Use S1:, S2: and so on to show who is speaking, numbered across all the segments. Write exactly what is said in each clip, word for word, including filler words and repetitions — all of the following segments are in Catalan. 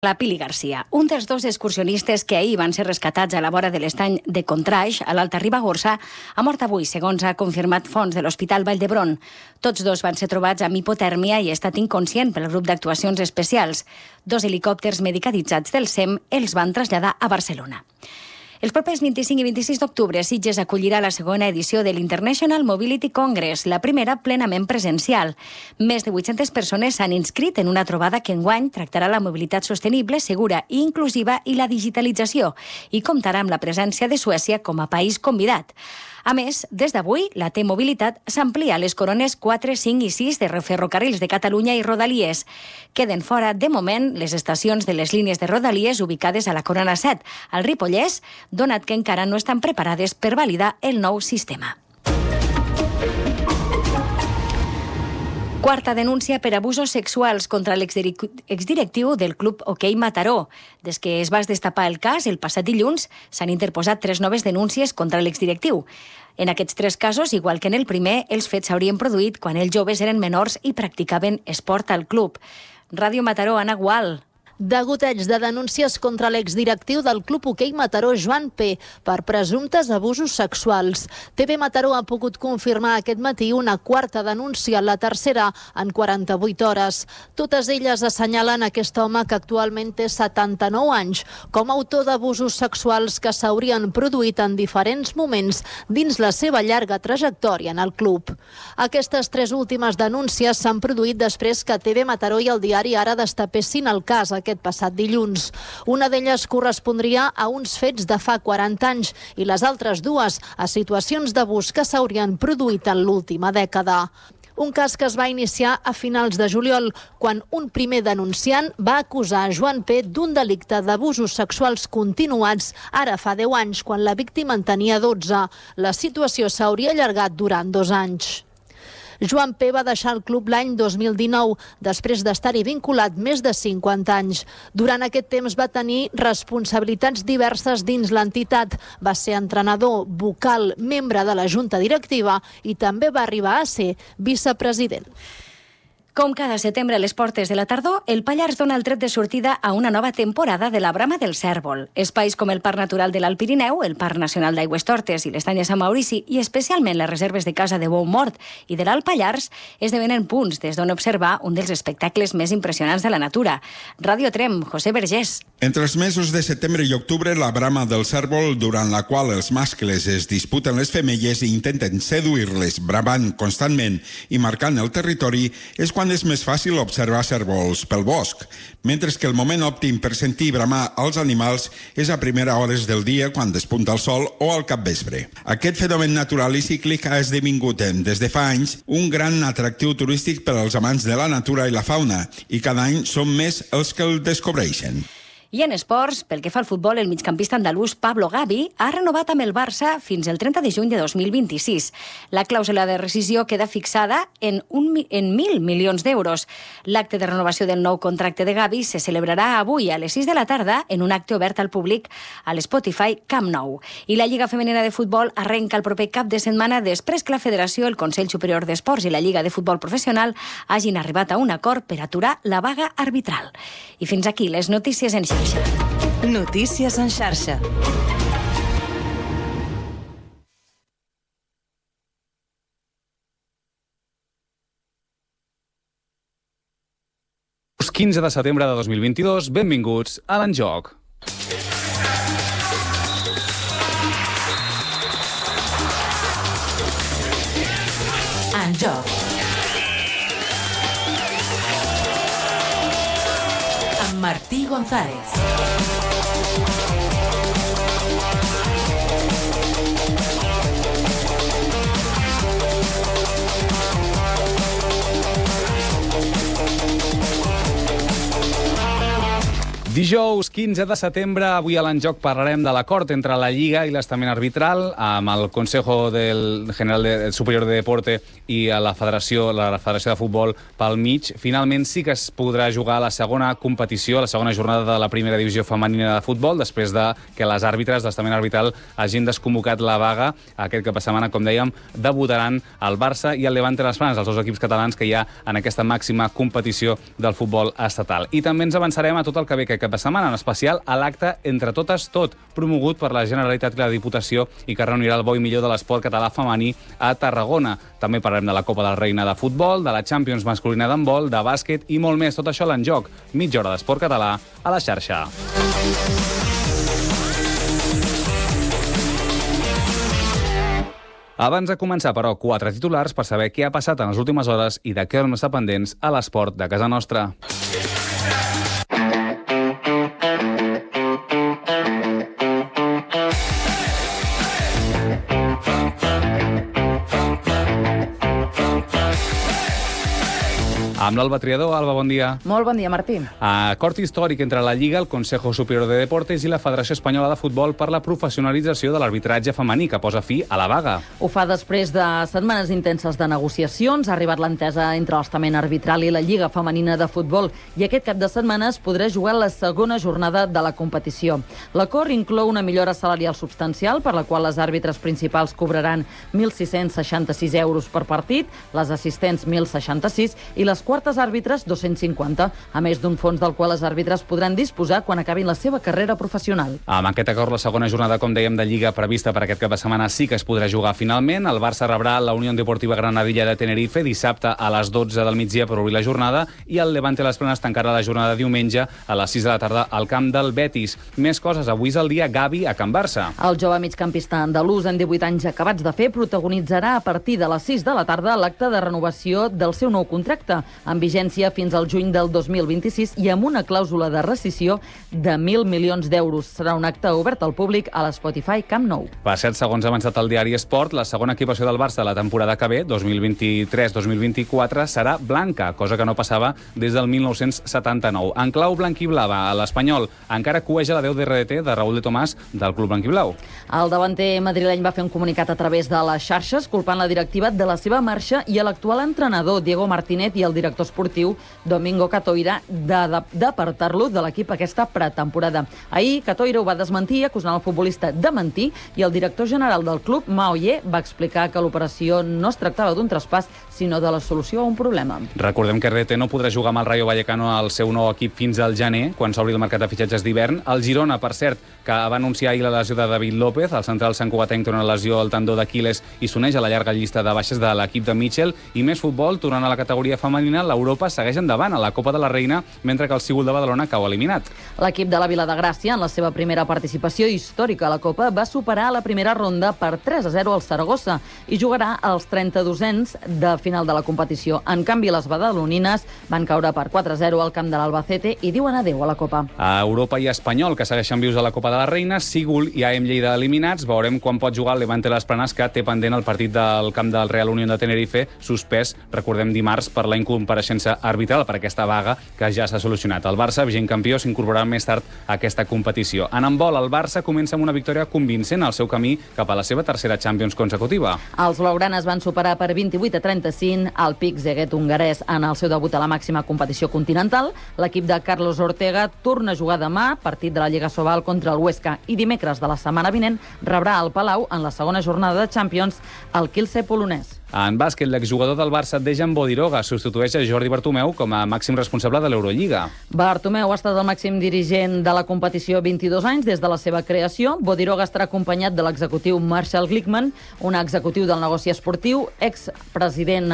S1: La Pili Garcia, un dels dos excursionistes que ahir van ser rescatats a la vora de l'estany de Contraix, a l'Alta Ribagorça, ha mort avui, segons ha confirmat fonts de l'Hospital Vall d'Hebron. Tots dos van ser trobats amb hipotèrmia i ha estat inconscient pel grup d'actuacions especials. Dos helicòpters medicalitzats del S E M els van traslladar a Barcelona. Els propers vint-i-cinc i vint-i-sis d'octubre, Sitges acollirà la segona edició de l'International Mobility Congress, la primera plenament presencial. Més de vuit-centes persones s'han inscrit en una trobada que enguany tractarà la mobilitat sostenible, segura i inclusiva i la digitalització, i comptarà amb la presència de Suècia com a país convidat. A més, des d'avui, la T-Mobilitat s'amplia a les corones quatre, cinc i sis de ferrocarrils de Catalunya i Rodalies. Queden fora, de moment, les estacions de les línies de Rodalies ubicades a la corona set, al Ripollès, donat que encara no estan preparades per validar el nou sistema. Quarta denúncia per abusos sexuals contra l'exdirectiu del Club Hoquei Mataró. Des que es va destapar el cas, el passat dilluns, s'han interposat tres noves denúncies contra l'exdirectiu. En aquests tres casos, igual que en el primer, els fets s'haurien produït quan els joves eren menors i practicaven esport al club. Ràdio Mataró, Anna Gual.
S2: Degoteig de denúncies contra l'exdirectiu del Club Hoquei Mataró, Joan P., per presumptes abusos sexuals. T V Mataró ha pogut confirmar aquest matí una quarta denúncia, la tercera en quaranta-vuit hores. Totes elles assenyalen aquest home, que actualment té setanta-nou anys, com a autor d'abusos sexuals que s'haurien produït en diferents moments dins la seva llarga trajectòria en el club. Aquestes tres últimes denúncies s'han produït després que T V Mataró i el diari Ara destapessin el cas aquest passat dilluns. Una d'elles correspondria a uns fets de fa quaranta anys i les altres dues a situacions d'abús que s'haurien produït en l'última dècada. Un cas que es va iniciar a finals de juliol, quan un primer denunciant va acusar a Joan P. d'un delicte d'abusos sexuals continuats ara fa deu anys, quan la víctima en tenia dotze. La situació s'hauria allargat durant dos anys. Joan P. va deixar el club l'any dos mil dinou, després d'estar-hi vinculat més de cinquanta anys. Durant aquest temps va tenir responsabilitats diverses dins l'entitat. Va ser entrenador, vocal, membre de la junta directiva i també va arribar a ser vicepresident.
S1: Com cada setembre a les portes de la tardor, el Pallars dona el tret de sortida a una nova temporada de la Brama del Cérvol. Espais com el Parc Natural de l'Alt Pirineu, el Parc Nacional d'Aigüestortes i l'Estany de Sant Maurici i especialment les reserves de Casa de Bou Mort i de l'Alt Pallars esdevenen punts des d'on observar un dels espectacles més impressionants de la natura. Ràdio Trem, José Vergés.
S3: Entre els mesos de setembre i octubre, la Brama del Cérvol, durant la qual els mascles es disputen les femelles i intenten seduir-les bramant constantment i marcant el territori, és quan és més fàcil observar cérvols pel bosc, mentre que el moment òptim per sentir bramar els animals és a primera hores del dia, quan despunta el sol, o al capvespre. Aquest fenomen natural i cíclic ha esdevingut des de fa anys un gran atractiu turístic per als amants de la natura i la fauna, i cada any són més els que el descobreixen.
S1: I en esports, pel que fa al futbol, el migcampista andalús Pablo Gavi ha renovat amb el Barça fins el trenta de juny de dos mil vint-i-sis. La clàusula de rescisió queda fixada en, un, en mil milions d'euros. L'acte de renovació del nou contracte de Gavi se celebrarà avui a les sis de la tarda en un acte obert al públic a l'Spotify Camp Nou. I la Lliga Femenina de Futbol arrenca el proper cap de setmana després que la Federació, el Consell Superior d'Esports i la Lliga de Futbol Professional hagin arribat a un acord per aturar la vaga arbitral. I fins aquí les notícies en xarxa.
S4: Notícies en xarxa.
S5: quinze de setembre de dos mil vint-i-dos, benvinguts a l'Enjoc.
S4: Enjoc. Amb Martí González.
S5: Dijous quinze de setembre, avui a l'Enjoc parlarem de l'acord entre la Lliga i l'estament arbitral amb el Consejo del General de, Superior de Deporte i la Federació, la Federació de Futbol pel mig. Finalment sí que es podrà jugar a la segona competició, a la segona jornada de la primera divisió femenina de futbol, després de que les àrbitres d'estament arbitral hagin desconvocat la vaga. Aquest cap de setmana, com dèiem, debutaran el Barça i el Levante Las Palmas, els dos equips catalans que hi ha en aquesta màxima competició del futbol estatal. I també ens avançarem a tot el que ve aquest aquest cap de setmana, en especial a l'acte Entre Totes Tot, promogut per la Generalitat i la Diputació i que reunirà el bo i millor de l'esport català femení a Tarragona. També parlarem de la Copa del Reina de futbol, de la Champions masculina d'handbol, de bàsquet i molt més. Tot això a l'Enjoc. Mitja hora d'esport català a la xarxa. Abans de començar, però, quatre titulars per saber què ha passat en les últimes hores i de què hem d'estar pendents a l'esport de casa nostra. Amb l'Alba Triador. Alba, bon dia.
S6: Molt bon dia, Martí.
S5: Acord històric entre la Lliga, el Consejo Superior de Deportes i la Federació Espanyola de Futbol per la professionalització de l'arbitratge femení, que posa fi a la vaga.
S6: Ho fa després de setmanes intenses de negociacions. Ha arribat l'entesa entre l'estament arbitral i la Lliga Femenina de Futbol i aquest cap de setmana es podrà jugar la segona jornada de la competició. L'acord inclou una millora salarial substancial per la qual les àrbitres principals cobraran mil sis-cents seixanta-sis euros per partit, les assistents mil seixanta-sis i les quartes àrbitres dos-cents cinquanta, a més d'un fons del qual les àrbitres podran disposar quan acabin la seva carrera professional.
S5: Amb aquest acord, la segona jornada, com dèiem, de Lliga prevista per aquest cap de setmana sí que es podrà jugar finalment. El Barça rebrà la Unió Deportiva Granadilla de Tenerife dissabte a les dotze del migdia per obrir la jornada i el Levante Les Planes tancarà la jornada diumenge a les sis de la tarda al camp del Betis. Més coses. Avui és el dia Gavi a Can Barça.
S6: El jove migcampista andalús en divuit anys acabats de fer protagonitzarà a partir de les sis de la tarda l'acte de renovació del seu nou contracte, amb vigència fins al juny del dos mil vint-i-sis i amb una clàusula de rescissió de mil milions d'euros. Serà un acte obert al públic a l'Spotify Camp Nou.
S5: Per cert, segons ha avançat el diari Esport, la segona equipació del Barça la temporada que ve, dos mil vint-i-tres dos mil vint-i-quatre, serà blanca, cosa que no passava des del mil nou-cents setanta-nou. En clau blanquiblava, a l'Espanyol encara cueja la deu de R D T de Raúl de Tomàs del club blanquiblau.
S6: El davanter madrileny va fer un comunicat a través de les xarxes culpant la directiva de la seva marxa i a l'actual entrenador Diego Martínez i el director esportiu Domingo Catoira d'apartar-lo de l'equip aquesta pretemporada. Ahir Catoira ho va desmentir acusant el futbolista de mentir i el director general del club, Mao Ye, va explicar que l'operació no es tractava d'un traspàs sinó de la solució a un problema.
S5: Recordem que R D T no podrà jugar amb el Rayo Vallecano al seu nou equip fins al gener, quan s'obri el mercat de fitxatges d'hivern. El Girona, per cert, que va anunciar ahir la lesió de David López, el central santcugatenc té una lesió al tendó d'Aquiles i s'uneix a la llarga llista de baixes de l'equip de Mitchell. I més futbol, tornant a la categoria femenina, l'Europa segueix endavant a la Copa de la Reina, mentre que el Sigul de Badalona cau eliminat.
S6: L'equip de la Vila de Gràcia, en la seva primera participació històrica a la Copa, va superar a la primera ronda per tres a zero al Saragossa i jugarà als trenta-dosens de final de la competició. En canvi, les badalonines van caure per quatre a zero al camp de l'Albacete i diuen adeu a la Copa.
S5: A Europa i Espanyol, que segueixen vius a la Copa de la Reina, Sigul i A E M Lleida eliminats. Veurem quan pot jugar el Levante Les Planes, que té pendent el partit del camp del Real Unión de Tenerife, suspès, recordem, dimarts per la incompareixença arbitral per aquesta vaga que ja s'ha solucionat. El Barça, vigent campió, s'incorporarà més tard a aquesta competició. En handbol, el Barça comença amb una victòria convincent al seu camí cap a la seva tercera Champions consecutiva.
S6: Els blaugranes van superar per vint-i-vuit a trenta-cinc el Pic Zeguet hongarès en el seu debut a la màxima competició continental. L'equip de Carlos Ortega torna a jugar demà, partit de la Lliga Sobal contra el Huesca, i dimecres de la setmana vinent rebrà al Palau, en la segona jornada de Champions, el Kielce polonès.
S5: En bàsquet, l'exjugador del Barça, Dejan Bodiroga, substitueix a Jordi Bartomeu com a màxim responsable de l'Eurolliga.
S6: Bartomeu ha estat el màxim dirigent de la competició vint-i-dos anys des de la seva creació. Bodiroga estarà acompanyat de l'executiu Marshall Glickman, un executiu del negoci esportiu, expresident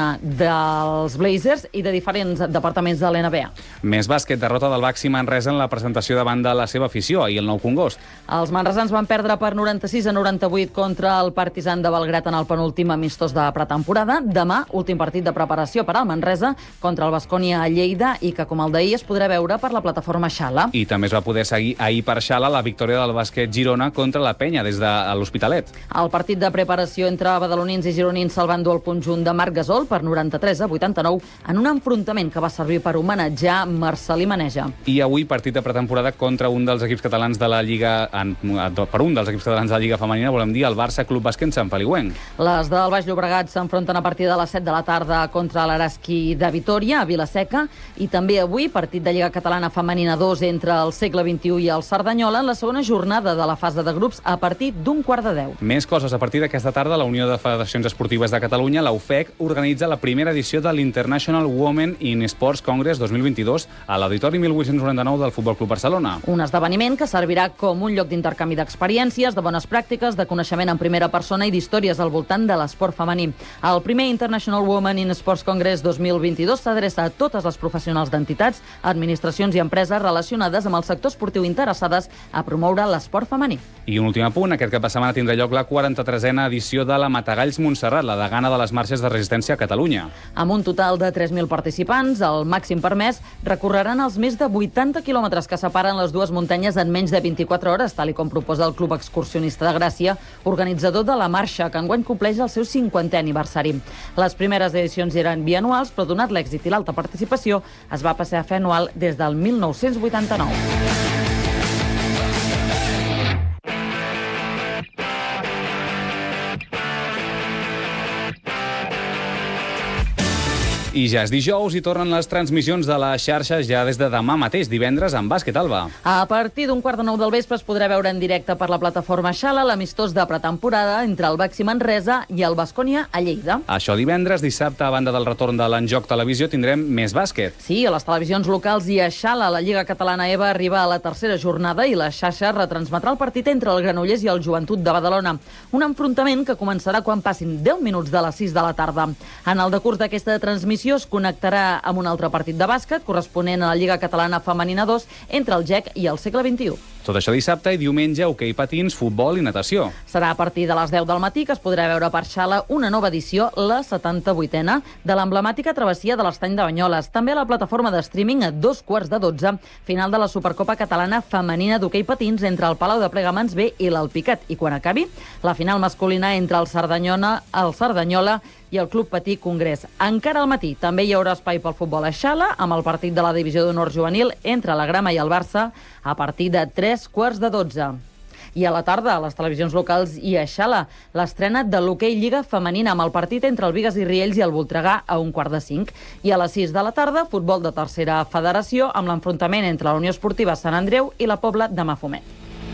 S6: dels Blazers i de diferents departaments de l'N B A.
S5: Més bàsquet, derrota del Baxi Manresa en la presentació davant de la seva afició ahir el nou Congost.
S6: Els manresans van perdre per noranta-sis a noranta-vuit contra el Partizan de Belgrat en el penúltim amistós de pretemporada. Demà, últim partit de preparació per al Manresa contra el Baskonia a Lleida i que, com el d'ahir, es podrà veure per la plataforma Xala.
S5: I també es va poder seguir ahir per Xala la victòria del bàsquet Girona contra la Penya des de l'Hospitalet.
S6: El partit de preparació entre badalonins i gironins se'l va endur el conjunt de Marc Gasol per noranta-tres a vuitanta-nou en un enfrontament que va servir per homenatjar Marcelí Maneja.
S5: I avui partit de pretemporada contra un dels equips catalans de la Lliga, en, per un dels equips catalans de la Lliga Femenina, volem dir el Barça Club Bàsquet Sant Feliuenc.
S6: Les del Baix Llobregat s'enfronten a partir de les set de la tarda contra l'Araski de Vitoria. Vitoria, a Vila-seca, i també avui, partit de Lliga Catalana Femenina dos entre el Segle vint-i-u i el Cerdanyola, en la segona jornada de la fase de grups a partir d'un quart de deu.
S5: Més coses. A partir d'aquesta tarda, la Unió de Federacions Esportives de Catalunya, la U F E C, organitza la primera edició de l'International Women in Sports Congress dos mil vint-i-dos a l'Auditori mil vuit-cents noranta-nou del Futbol Club Barcelona.
S6: Un esdeveniment que servirà com un lloc d'intercanvi d'experiències, de bones pràctiques, de coneixement en primera persona i d'històries al voltant de l'esport femení. El primer International Women in Sports Congress dos mil vint-i-dos s'adreça a totes les professionals d'entitats, administracions i empreses relacionades amb el sector esportiu interessades a promoure l'esport femení.
S5: I un últim apunt, aquest cap de setmana tindrà lloc la quaranta-tresena edició de la Matagalls Montserrat, la degana de les marxes de resistència a Catalunya.
S6: Amb un total de tres mil participants, el màxim permès, recorreran els més de vuitanta quilòmetres que separen les dues muntanyes en menys de vint-i-quatre hores, tal i com proposa el Club Excursionista de Gràcia, organitzador de la marxa, que enguany compleix el seu cinquantè aniversari. Les primeres edicions eren bianuals, però donat l'èxit i l'alta participació, es va passar a fer anual des del mil nou-cents vuitanta-nou.
S5: I ja és dijous i tornen les transmissions de la xarxa ja des de demà mateix, divendres, amb bàsquet, Alba.
S6: A partir d'un quart de nou del vespre es podrà veure en directe per la plataforma Xala l'amistós de pretemporada entre el Baxi Manresa i el Baskonia a Lleida.
S5: Això divendres, dissabte, a banda del retorn de l'Enjoc Televisió, tindrem més bàsquet.
S6: Sí, a les televisions locals i a Xala, la Lliga Catalana EVA arriba a la tercera jornada i la xarxa retransmetrà el partit entre el Granollers i el Joventut de Badalona. Un enfrontament que començarà quan passin deu minuts de les sis de la tarda. En el decurs d'aquesta transmissió es connectarà amb un altre partit de bàsquet corresponent a la Lliga Catalana Femenina dos entre el G E C i el Segle vint-i-u.
S5: Tot això dissabte i diumenge, hoquei patins, futbol i natació.
S6: Serà a partir de les deu del matí que es podrà veure per Xala una nova edició, la setanta-vuitena, de l'emblemàtica travessia de l'Estany de Banyoles. També a la plataforma de streaming a dos quarts de dotze, final de la Supercopa Catalana Femenina d'hoquei patins entre el Palau de Plegamans B i l'Alpicat. I quan acabi, la final masculina entre el Cerdanyola, el Cerdanyola i el Club Patí Congrés. Encara al matí també hi haurà espai pel futbol a Xala, amb el partit de la divisió d'honor juvenil entre la Grama i el Barça a partir de tres quarts de dotze. I a la tarda, a les televisions locals i a Xala, l'estrena de l'hoquei Lliga Femenina amb el partit entre el Bigues i Riells i el Voltregà a un quart de cinc. I a les sis de la tarda, futbol de tercera federació amb l'enfrontament entre la Unió Esportiva Sant Andreu i la Pobla de Mafumet.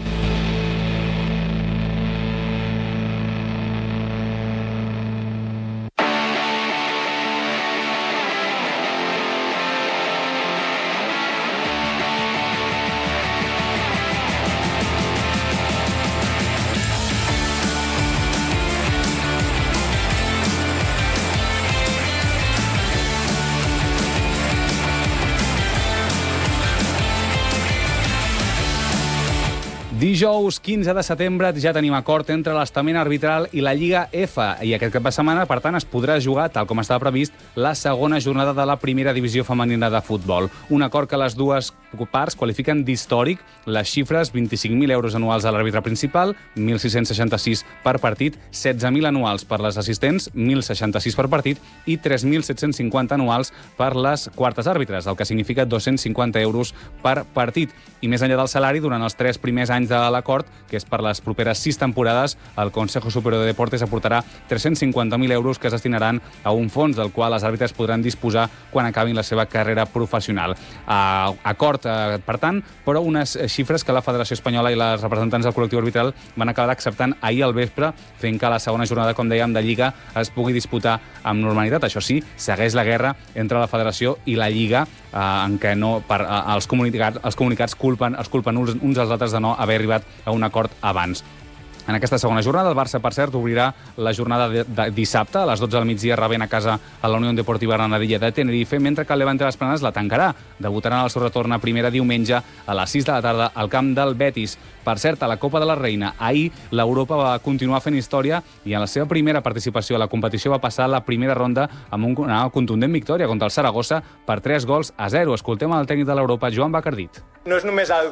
S5: Dijous quinze de setembre ja tenim acord entre l'estament arbitral i la Lliga F i aquest cap de setmana, per tant, es podrà jugar, tal com estava previst, la segona jornada de la primera divisió femenina de futbol. Un acord que les dues parts qualifiquen d'històric, les xifres vint-i-cinc mil euros anuals a l'àrbitre principal, mil sis-cents seixanta-sis per partit, setze mil anuals per les assistents, mil seixanta-sis per partit i tres mil set-cents cinquanta anuals per les quartes àrbitres, el que significa dos-cents cinquanta euros per partit. I més enllà del salari, durant els tres primers anys de l'acord, que és per les properes sis temporades, el Consejo Superior de Deportes aportarà tres-cents cinquanta mil euros que es destinaran a un fons del qual les àrbitres podran disposar quan acabin la seva carrera professional. Uh, acord, uh, per tant, però unes xifres que la Federació Espanyola i les representants del col·lectiu arbitral van acabar acceptant ahir al vespre, fent que la segona jornada, com dèiem, de Lliga es pugui disputar amb normalitat. Això sí, segueix la guerra entre la Federació i la Lliga, uh, en què no, per, uh, els, comunicats, els comunicats culpen, els culpen uns, uns als altres de no haver arribat a un acord abans. En aquesta segona jornada, el Barça, per cert, obrirà la jornada de, de dissabte a les dotze del migdia, rebent a casa a la Unió Deportiva Granadilla de Tenerife, mentre que el Levante de les Planes la tancarà. Debutaran al seu retorn a primera diumenge a les sis de la tarda al camp del Betis. Per cert, a la Copa de la Reina, ahir l'Europa va continuar fent història i en la seva primera participació a la competició va passar la primera ronda amb una contundent victòria contra el Saragossa per tres gols a zero. Escoltem el tècnic de l'Europa, Joan Bacardit.
S7: No és només el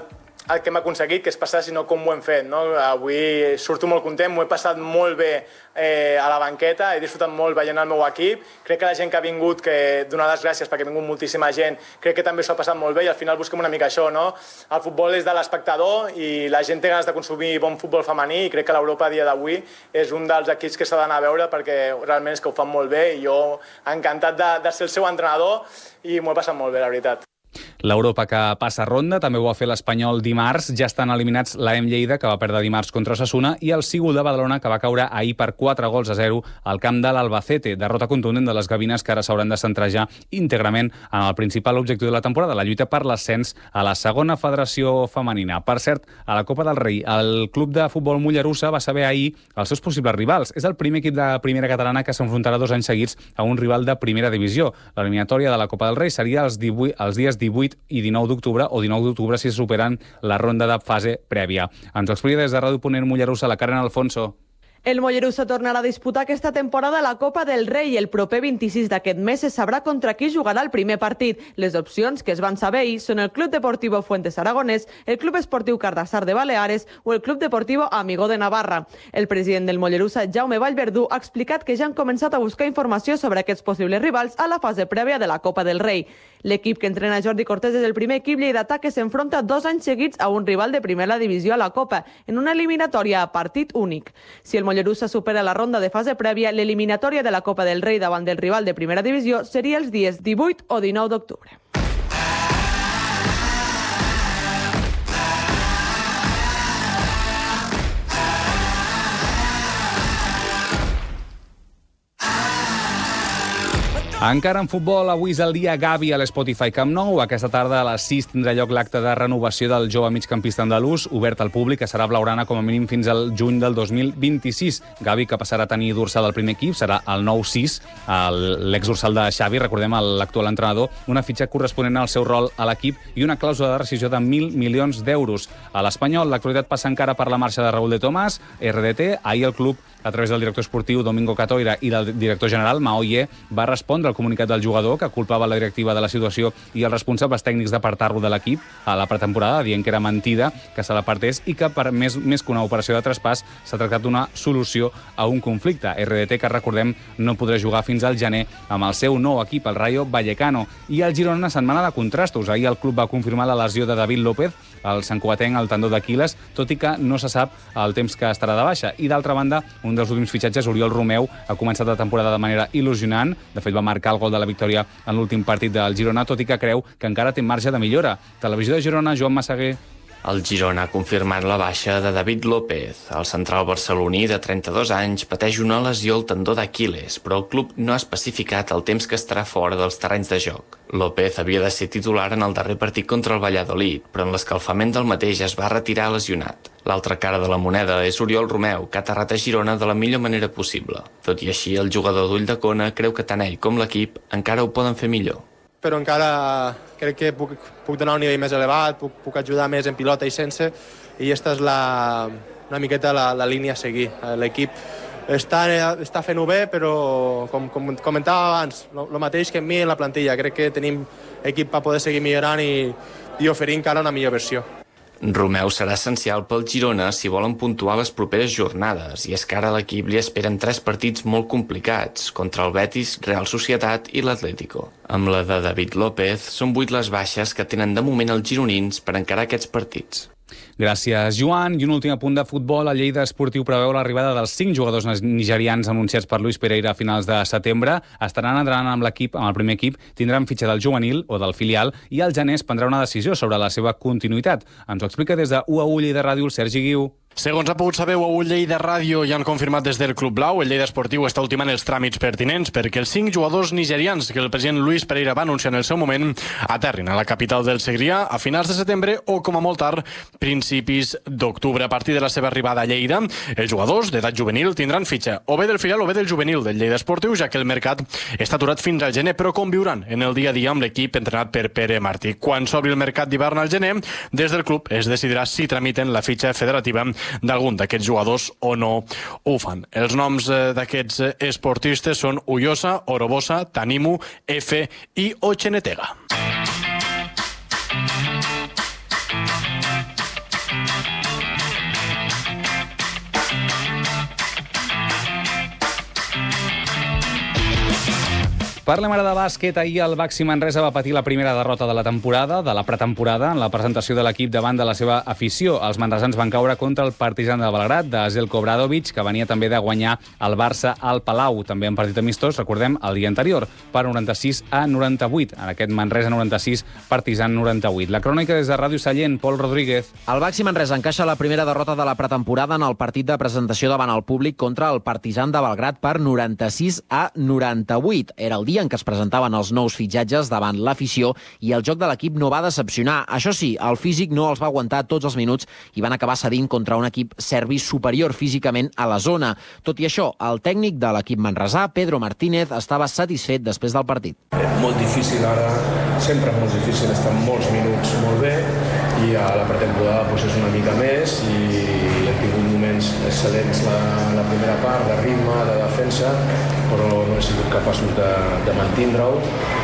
S7: el que hem aconseguit, que és passar, sinó com ho hem fet, no? Avui surto molt content, m'ho he passat molt bé eh, a la banqueta, he disfrutat molt veient el meu equip, crec que la gent que ha vingut, que donar les gràcies perquè ha vingut moltíssima gent, crec que també s'ho ha passat molt bé i al final busquem una mica això, no? El futbol és de l'espectador i la gent té ganes de consumir bon futbol femení i crec que l'Europa a dia d'avui és un dels equips que s'ha d'anar a veure perquè realment és que ho fan molt bé i jo encantat de, de ser el seu entrenador i m'ho he passat molt bé, la veritat.
S5: L'Europa que passa ronda, també ho va fer l'Espanyol dimarts. Ja estan eliminats l'A E M Lleida, que va perdre dimarts contra Osasuna, i el Sigul de Badalona, que va caure ahir per quatre gols a zero al camp de l'Albacete. Derrota contundent de les gavines que ara s'hauran de centrar ja íntegrament en el principal objectiu de la temporada, la lluita per l'ascens a la segona federació femenina. Per cert, a la Copa del Rei, el club de futbol Mollerussa va saber ahir els seus possibles rivals. És el primer equip de primera catalana que s'enfrontarà dos anys seguits a un rival de primera divisió. L'eliminatòria de la Copa del Rei seria els, divuit, els dies divuit i dinou d'octubre, o dinou d'octubre si superen la ronda de fase prèvia. Ens ho explica des de Ràdio Ponent Mollerussa la Karen Alfonso.
S8: El Mollerussa tornarà a disputar aquesta temporada la Copa del Rei i el proper vint-i-sis d'aquest mes se sabrà contra qui jugarà el primer partit. Les opcions que es van saber ahir són el Club Deportivo Fuentes Aragonés, el Club Esportiu Cardassar de Baleares o el Club Deportivo Amigó de Navarra. El president del Mollerussa, Jaume Vallverdú, ha explicat que ja han començat a buscar informació sobre aquests possibles rivals a la fase prèvia de la Copa del Rei. L'equip que entrena Jordi Cortés és el primer equip lleidatà que s'enfronta dos anys seguits a un rival de primera divisió a la Copa, en una eliminatòria a partit únic. Si el Mollerussa supera la ronda de fase prèvia, l'eliminatòria de la Copa del Rei davant del rival de primera divisió seria els dies divuit o dinou d'octubre.
S5: Encara en futbol, avui és el dia Gavi a l'Spotify Camp Nou. Aquesta tarda a les sis tindrà lloc l'acte de renovació del jove migcampista andalús, obert al públic, que serà blaugrana com a mínim fins al juny del dos mil vint-i-sis. Gavi, que passarà a tenir dorsal al primer equip, serà el nou sis, l'ex-dorsal de Xavi, recordem l'actual entrenador, una fitxa corresponent al seu rol a l'equip i una clàusula de rescissió de mil milions d'euros. A l'Espanyol, l'actualitat passa encara per la marxa de Raúl de Tomàs, R D T. Ahir el club, a través del director esportiu Domingo Catoira i del director general Maoye, va respondre al comunicat del jugador, que culpava la directiva de la situació i els responsables tècnics d'apartar-lo de l'equip a la pretemporada, dient que era mentida, que se l'apartés i que per més, més que una operació de traspàs s'ha tractat d'una solució a un conflicte. R D T, que recordem, no podrà jugar fins al gener amb el seu nou equip, el Rayo Vallecano. I el Girona, una setmana de contrastos. Ahir el club va confirmar la lesió de David López, el santcugatenc, al tendó d'Aquil·les, tot i que no se sap el temps que estarà de baixa. I d'altra banda, un dels últims fitxatges, Oriol Romeu, ha començat la temporada de manera il·lusionant. De fet, va marcar el gol de la victòria en l'últim partit del Girona, tot i que creu que encara té marge de millora. Televisió de Girona, Joan Massaguer.
S9: El Girona ha confirmat la baixa de David López. El central barceloní de trenta-dos anys pateix una lesió al tendó d'Aquil·les, però el club no ha especificat el temps que estarà fora dels terrenys de joc. López havia de ser titular en el darrer partit contra el Valladolid, però en l'escalfament del mateix es va retirar lesionat. L'altra cara de la moneda és Oriol Romeu, que ha aterrat a Girona de la millor manera possible. Tot i així, el jugador d'Ulldecona creu que tant ell com l'equip encara ho poden fer millor.
S10: Però encara crec que puc, puc donar un nivell més elevat, puc, puc ajudar més en pilota i sense, i aquesta és la, una miqueta la, la línia a seguir. L'equip està, està fent-ho bé, però com, com comentava abans, el mateix que en mi en la plantilla. Crec que tenim equip per poder seguir millorant i, i oferir encara una millor versió.
S9: Romeu serà essencial pel Girona si volen puntuar les properes jornades, i és que ara a l'equip li esperen tres partits molt complicats, contra el Betis, Real Societat i l'Atlético. Amb la de David López, són vuit les baixes que tenen de moment els gironins per encarar aquests partits.
S5: Gràcies, Joan. I un últim apunt de futbol. El Lleida Esportiu preveu l'arribada dels cinc jugadors nigerians anunciats per Luis Pereira a finals de setembre. Estaran entrenant amb l'equip, amb el primer equip, tindran fitxa del juvenil o del filial i el gener es prendrà una decisió sobre la seva continuïtat. Ens ho explica des de U A U Lleida Ràdio el Sergi Guiu.
S11: Segons ha pogut saber U A U Lleida Ràdio i han confirmat des del Club Blau, el Lleida Esportiu està ultimant els tràmits pertinents perquè els cinc jugadors nigerians que el president Luis Pereira va anunciar en el seu moment aterrin a la capital del Segrià a finals de setembre o, com a molt tard, principis d'octubre. A partir de la seva arribada a Lleida, els jugadors d'edat juvenil tindran fitxa o bé del filial o bé del juvenil del Lleida Esportiu, ja que el mercat està aturat fins al gener, però conviuran en el dia a dia amb l'equip entrenat per Pere Martí. Quan s'obri el mercat d'hivern al gener, des del club es decidirà si tramiten la fitxa federativa d'algun d'aquests jugadors o no ho fan. Els noms d'aquests esportistes són Ullosa, Orobosa, Tanimu, F i Ochenetega.
S5: Parlem ara de bàsquet. Ahir el Baxi Manresa va patir la primera derrota de la temporada, de la pretemporada, en la presentació de l'equip davant de la seva afició. Els manresans van caure contra el Partizan de Belgrad, de Zeljko Obradovic, que venia també de guanyar el Barça al Palau, també en partit amistós, recordem, el dia anterior, per noranta-sis a noranta-vuit. En aquest Manresa noranta-sis, Partizan noranta-vuit. La crònica des de Ràdio Sallent, Pol Rodríguez.
S12: El Baxi Manresa encaixa la primera derrota de la pretemporada en el partit de presentació davant el públic contra el Partizan de Belgrad per noranta-sis a noranta-vuit. Era el dia en què es presentaven els nous fitxatges davant l'afició i el joc de l'equip no va decepcionar. Això sí, el físic no els va aguantar tots els minuts i van acabar cedint contra un equip serbi superior físicament a la zona. Tot i això, el tècnic de l'equip manresà, Pedro Martínez, estava satisfet després del partit.
S13: Molt difícil ara, sempre molt difícil, estar molts minuts molt bé i a la pretemporada doncs, és una mica més i hem tingut moments excel·lents la, la primera part, de ritme, de defensa, però no he sigut capaços de, de mantindre-ho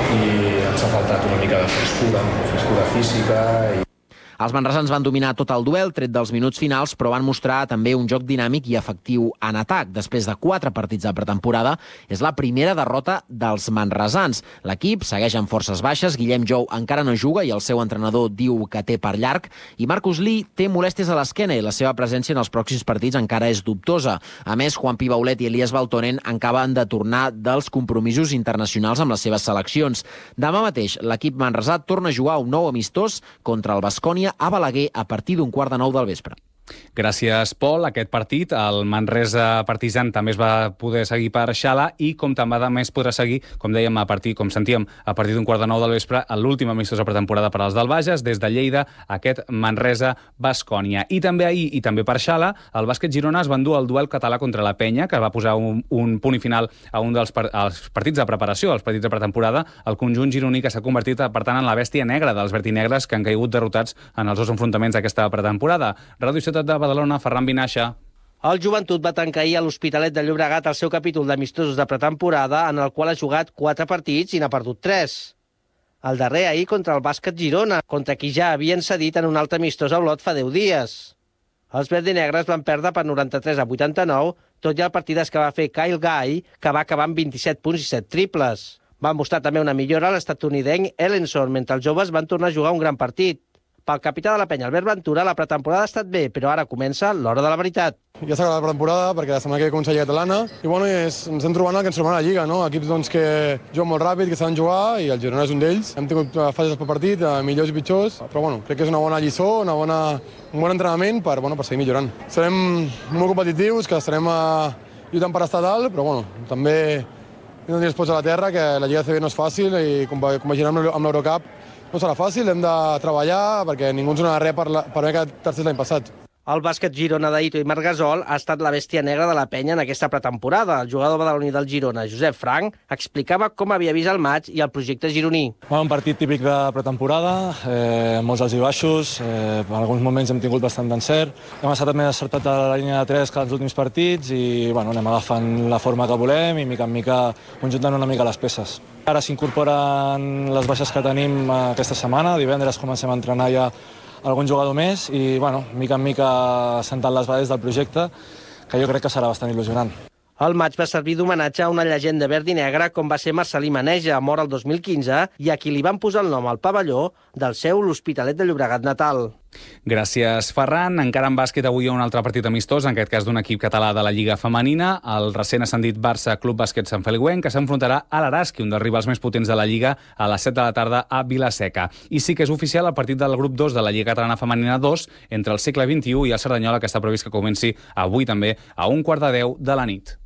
S13: i ens ha faltat una mica de frescura, frescura física. I...
S12: Els manresans van dominar tot el duel, tret dels minuts finals, però van mostrar també un joc dinàmic i efectiu en atac. Després de quatre partits de pretemporada, és la primera derrota dels manresans. L'equip segueix amb forces baixes, Guillem Jou encara no juga i el seu entrenador diu que té per llarg, i Marcus Lee té molèsties a l'esquena i la seva presència en els pròxims partits encara és dubtosa. A més, Juan Pibaulet i Elias Baltonen acaben de tornar dels compromisos internacionals amb les seves seleccions. Demà mateix, l'equip manresà torna a jugar un nou amistós contra el Baskonia a Balaguer a partir d'un quart de nou del vespre.
S5: Gràcies, Pol. Aquest partit, el Manresa Partizan, també es va poder seguir per Xala i, com també a més podrà seguir, com dèiem, a partir, com sentíem, a partir d'un quart de nou del vespre, l'última amistosa pretemporada per als del Bages, des de Lleida, aquest Manresa-Baskonia. I també ahir, i també per Xala, el bàsquet Girona es va endur el duel català contra la Penya, que va posar un, un punt i final a un dels par als partits de preparació, als partits de pretemporada. El conjunt gironí que s'ha convertit, per tant, en la bèstia negra dels vertinegres que han caigut derrotats en els dos enfrontaments d'aquesta pretemporada. Ràdio Ciutat de Badalona, Ferran Vinaixa.
S14: El Joventut va tancar ahir a l'Hospitalet de Llobregat el seu capítol d'amistosos de pretemporada, en el qual ha jugat quatre partits i n'ha perdut tres. El darrer ahir contra el bàsquet Girona, contra qui ja havien cedit en un altre amistós a Olot fa deu dies. Els verdinegres van perdre per noranta-tres a vuitanta-nou, tot i el partidàs que va fer Kyle Guy, que va acabar amb vint-i-set punts i set triples. Va mostrar també una millora a l'estatunidenc Ellenson, mentre els joves van tornar a jugar un gran partit. Pel capità de la Penya, Albert Ventura, la pretemporada ha estat bé, però ara comença l'hora de la veritat.
S15: Ja s'ha acabat la pretemporada perquè la setmana que ve comença la Lliga Catalana i bueno, és, ens hem trobat el que ens trobem a la Lliga, no? Equips doncs, que juguen molt ràpid, que saben jugar i el Girona és un d'ells. Hem tingut fases per partit, millors i pitjors, però bueno, crec que és una bona lliçó, una bona, un bon entrenament per, bueno, per seguir millorant. Serem molt competitius, que estarem a, lluitant per estar dalt, però bueno, també hem de tenir els pots a la terra, que la Lliga A C B no és fàcil i compaginar amb l'Eurocup no serà fàcil, hem de treballar perquè ningú ens donarà res per, la, per haver quedat tercers l'any passat.
S14: El bàsquet Girona d'Ito i Marc Gasol ha estat la bèstia negra de la Penya en aquesta pretemporada. El jugador badaloní del Girona, Josep Frank, explicava com havia vist el maig i el projecte gironí.
S16: Bueno, un partit típic de pretemporada, eh, molts alts i baixos, eh, en alguns moments hem tingut bastant d'encert. Hem estat més acertat a la línia de tres que als últims partits i bueno, anem agafant la forma que volem i mica en mica conjuntant una mica les peces. Ara s'incorporen les baixes que tenim aquesta setmana, divendres comencem a entrenar ja algun jugador més i, bueno, mica en mica sentant les bases del projecte, que jo crec que serà bastant il·lusionant.
S14: El maig va servir d'homenatge a una llegenda verd i negra com va ser Marcelí Maneja, mort el dos mil quinze, i a qui li van posar el nom al pavelló del seu l'Hospitalet de Llobregat natal.
S5: Gràcies, Ferran. Encara en bàsquet, avui hi ha un altre partit amistós, en aquest cas d'un equip català de la Lliga Femenina, el recent ascendit Barça Club Bàsquet Sant Feliuenc, que s'enfrontarà a l'Araski, un dels rivals més potents de la Lliga, a les set de la tarda a Vila-seca. I sí que és oficial el partit del grup dos de la Lliga Catalana Femenina dos entre el segle vint-i-u i el Cerdanyola, que està previst que comenci avui també a un quart de deu de la nit.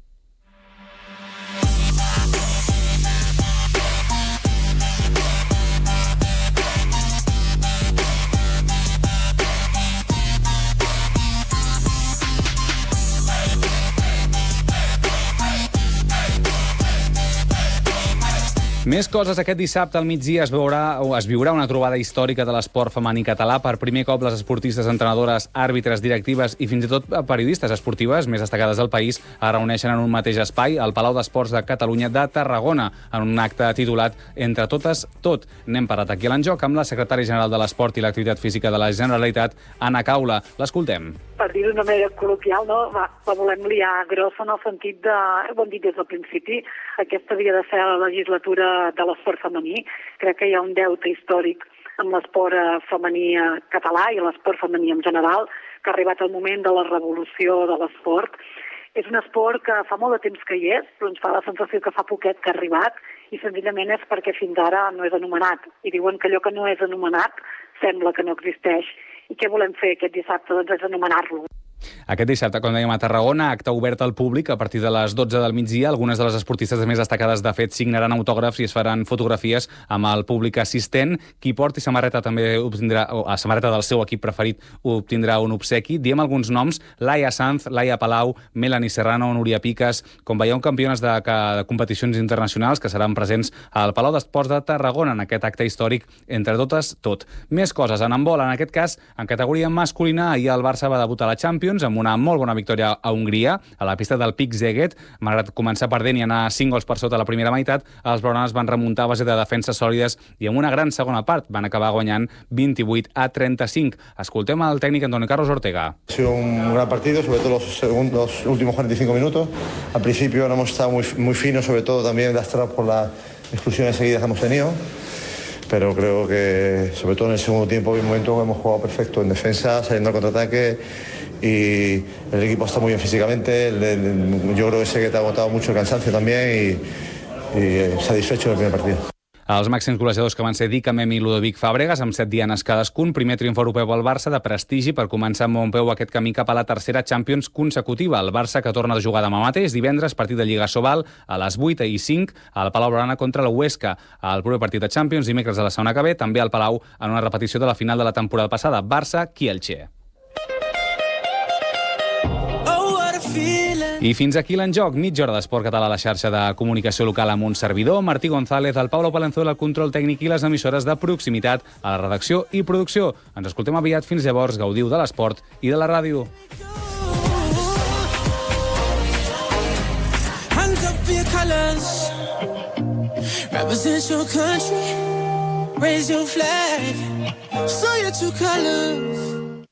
S5: Més coses. Aquest dissabte al migdia es veurà o es viurà una trobada històrica de l'esport femení català. Per primer cop les esportistes, entrenadores, àrbitres, directives i fins i tot periodistes esportives més destacades del país es reuneixen en un mateix espai al Palau d'Esports de Catalunya de Tarragona en un acte titulat Entre totes, tot. N'hem parlat aquí a l'Enjoc amb la secretària general de l'Esport i l'Activitat Física de la Generalitat, Anna Caula. L'escoltem.
S17: per dir-ho d'una manera col·loquial, no? la, la volem liar grossa en el sentit de, ho hem dit des del principi, aquesta havia de ser la legislatura de l'esport femení. Crec que hi ha un deute històric amb l'esport femení català i l'esport femení en general, que ha arribat el moment de la revolució de l'esport. És un esport que fa molt de temps que hi és, però ens fa la sensació que fa poquet que ha arribat, i senzillament és perquè fins ara no és anomenat. I diuen que allò que no és anomenat sembla que no existeix. I què volem fer aquest dissabte? Doncs és anomenar-lo.
S5: Aquest dissabte, com dèiem, a Tarragona, acte obert al públic a partir de les dotze del migdia. Algunes de les esportistes més destacades, de fet, signaran autògrafs i es faran fotografies amb el públic assistent. Qui porti samarreta també obtindrà, o a samarreta del seu equip preferit, obtindrà un obsequi. Diem alguns noms: Laia Sanz, Laia Palau, Melanie Serrano, Núria Piques. Com veieu, campiones de, de competicions internacionals que seran presents al Palau d'Esports de Tarragona en aquest acte històric. Entre totes, tot. Més coses. En handbol, en aquest cas, en categoria masculina, ahir el Barça va debutar a la Champions amb una molt bona victòria a Hongria, a la pista del Pic Szeged. Malgrat començar perdent i anar cinc gols per sota la primera meitat, els blaugranes van remuntar a base de defenses sòlides i amb una gran segona part van acabar guanyant vint-i-vuit a trenta-cinc. Escoltem el tècnic Antonio Carlos Ortega.
S18: Ha sido un gran partido, sobre todo los, segundos, los últimos cuarenta y cinco minutos. Al principio no hemos estado muy, muy finos, sobre todo también lastrados por las exclusiones seguidas que hemos tenido. Pero creo que, sobre todo en el segundo tiempo, hay un momento que hemos jugado perfecto en defensa, saliendo al contraataque, y el equipo está muy bien físicamente. El, el, yo creo que sé que te ha agotado mucho el cansancio también y, y satisfecho del primer partido.
S5: Els màxims golejadors que van ser Dica Memi i Ludovic Fàbregas, amb set dianes cadascun. Primer triomf europeu al Barça, de prestigi, per començar amb bon peu aquest camí cap a la tercera Champions consecutiva. El Barça, que torna a jugar demà mateix, divendres, partit de Lliga Sobal, a les vuit i cinc, al Palau Blaugrana contra el Huesca. El proper partit de Champions, dimecres de la setmana que ve, també al Palau, en una repetició de la final de la temporada passada. Barça-Kielce. I fins aquí l'enjoc. Mitja hora d'esport català a la xarxa de comunicació local amb un servidor, Martí González, el Pablo Palenzuela, el control tècnic i les emissores de proximitat a la redacció i producció. Ens escoltem aviat. Fins llavors, gaudiu de l'esport i de la ràdio. Hands up for your colors. Represent your country. Raise your flag. Show your true colors.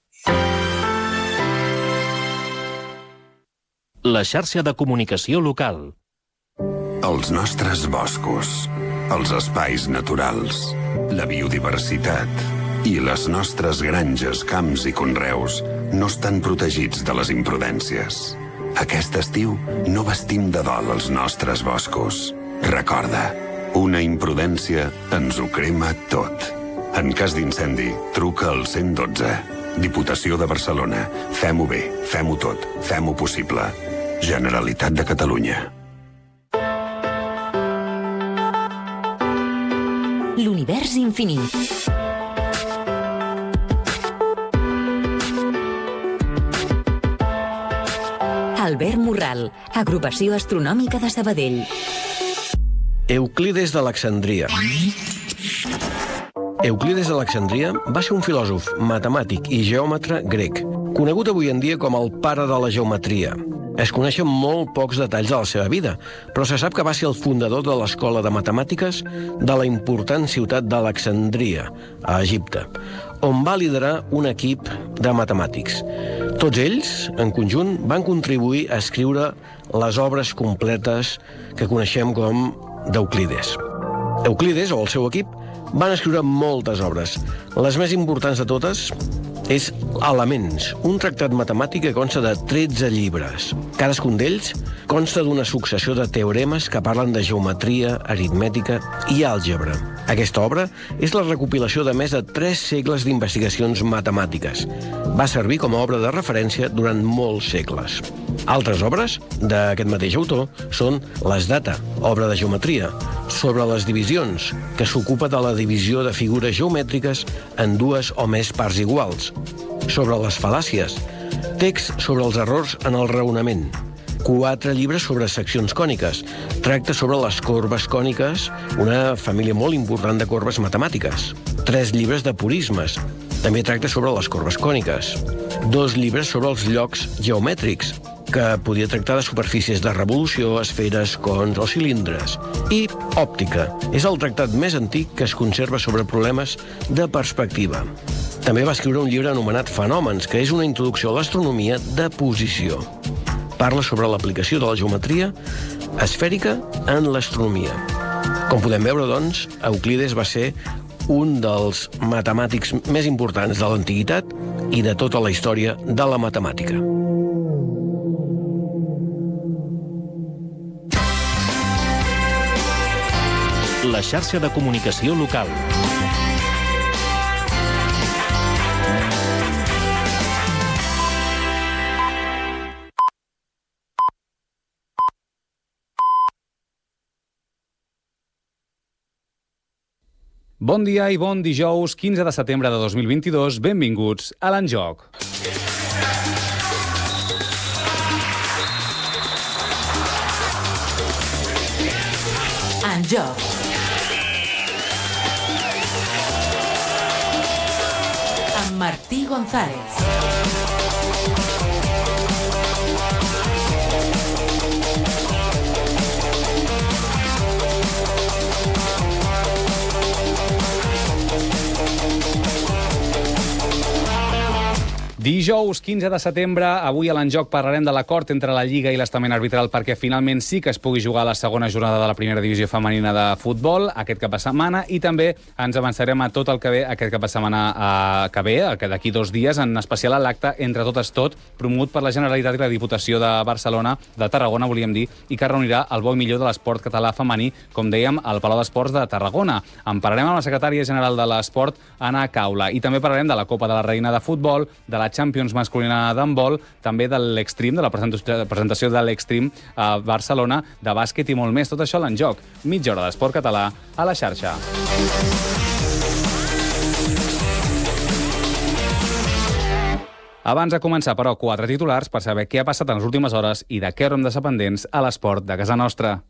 S19: La xarxa de comunicació local.
S20: Els nostres boscos, els espais naturals, la biodiversitat i les nostres granges, camps i conreus no estan protegits de les imprudències. Aquest estiu no vestim de dol els nostres boscos. Recorda, una imprudència ens ho crema tot. En cas d'incendi, truca al cent i dotze. Diputació de Barcelona. Fem-ho bé, fem-ho tot, fem-ho possible. Generalitat de Catalunya.
S21: L'univers infinit. Albert Morral, Agrupació Astronòmica de Sabadell.
S22: Euclides d'Alexandria. Euclides d'Alexandria va ser un filòsof, matemàtic i geòmetre grec, conegut avui en dia com el pare de la geometria. Es coneixen molt pocs detalls de la seva vida, però se sap que va ser el fundador de l'escola de matemàtiques de la important ciutat d'Alexandria, a Egipte, on va liderar un equip de matemàtics. Tots ells, en conjunt, van contribuir a escriure les obres completes que coneixem com d'Euclides. Euclides, o el seu equip, van escriure moltes obres. Les més importants de totes és Elements, un tractat matemàtic que consta de tretze llibres. Cadascun d'ells consta d'una successió de teoremes que parlen de geometria, aritmètica i àlgebra. Aquesta obra és la recopilació de més de tres segles d'investigacions matemàtiques. Va servir com a obra de referència durant molts segles. Altres obres d'aquest mateix autor són Les Data, obra de geometria, sobre les divisions, que s'ocupa de la divisió de figures geomètriques en dues o més parts iguals. Sobre les fal·làcies, text sobre els errors en el raonament. Quatre llibres sobre seccions còniques. Tracta sobre les corbes còniques, una família molt important de corbes matemàtiques. Tres llibres de purismes. També tracta sobre les corbes còniques. Dos llibres sobre els llocs geomètrics, que podia tractar de superfícies de revolució, esferes, cons o cilindres. I òptica. És el tractat més antic que es conserva sobre problemes de perspectiva. També va escriure un llibre anomenat Fenòmens, que és una introducció a l'astronomia de posició. Parla sobre l'aplicació de la geometria esfèrica en l'astronomia. Com podem veure, doncs, Euclides va ser un dels matemàtics més importants de l'antiguitat i de tota la història de la matemàtica.
S19: La xarxa de comunicació local.
S5: Bon dia i bon dijous, quinze de setembre de dos mil vint-i-dos. Benvinguts a l'Enjoc.
S4: Enjoc. Amb Martí González.
S5: Dijous, quinze de setembre, avui a l'Enjoc parlarem de l'acord entre la Lliga i l'estament arbitral perquè finalment sí que es pugui jugar la segona jornada de la primera divisió femenina de futbol aquest cap de setmana, i també ens avançarem a tot el que ve aquest cap de setmana eh, que ve, que d'aquí dos dies, en especial a l'acte Entre Totes Tot, promogut per la Generalitat i la Diputació de Barcelona, de Tarragona, volíem dir, i que reunirà el bo i millor de l'esport català femení, com dèiem, al Palau d'Esports de Tarragona. En parlarem amb la secretària general de l'Esport, Anna Caula, i també parlarem de la Copa de la Reina de Futbol, de la Champions masculina d'handbol, també de l'Extreme, de la presentació de l'Extreme a Barcelona, de bàsquet i molt més. Tot això a l'Enjoc. Mitja hora d'esport català a la xarxa. Abans de començar, però, quatre titulars per saber què ha passat en les últimes hores i de què haurem de ser pendents a l'esport de casa nostra.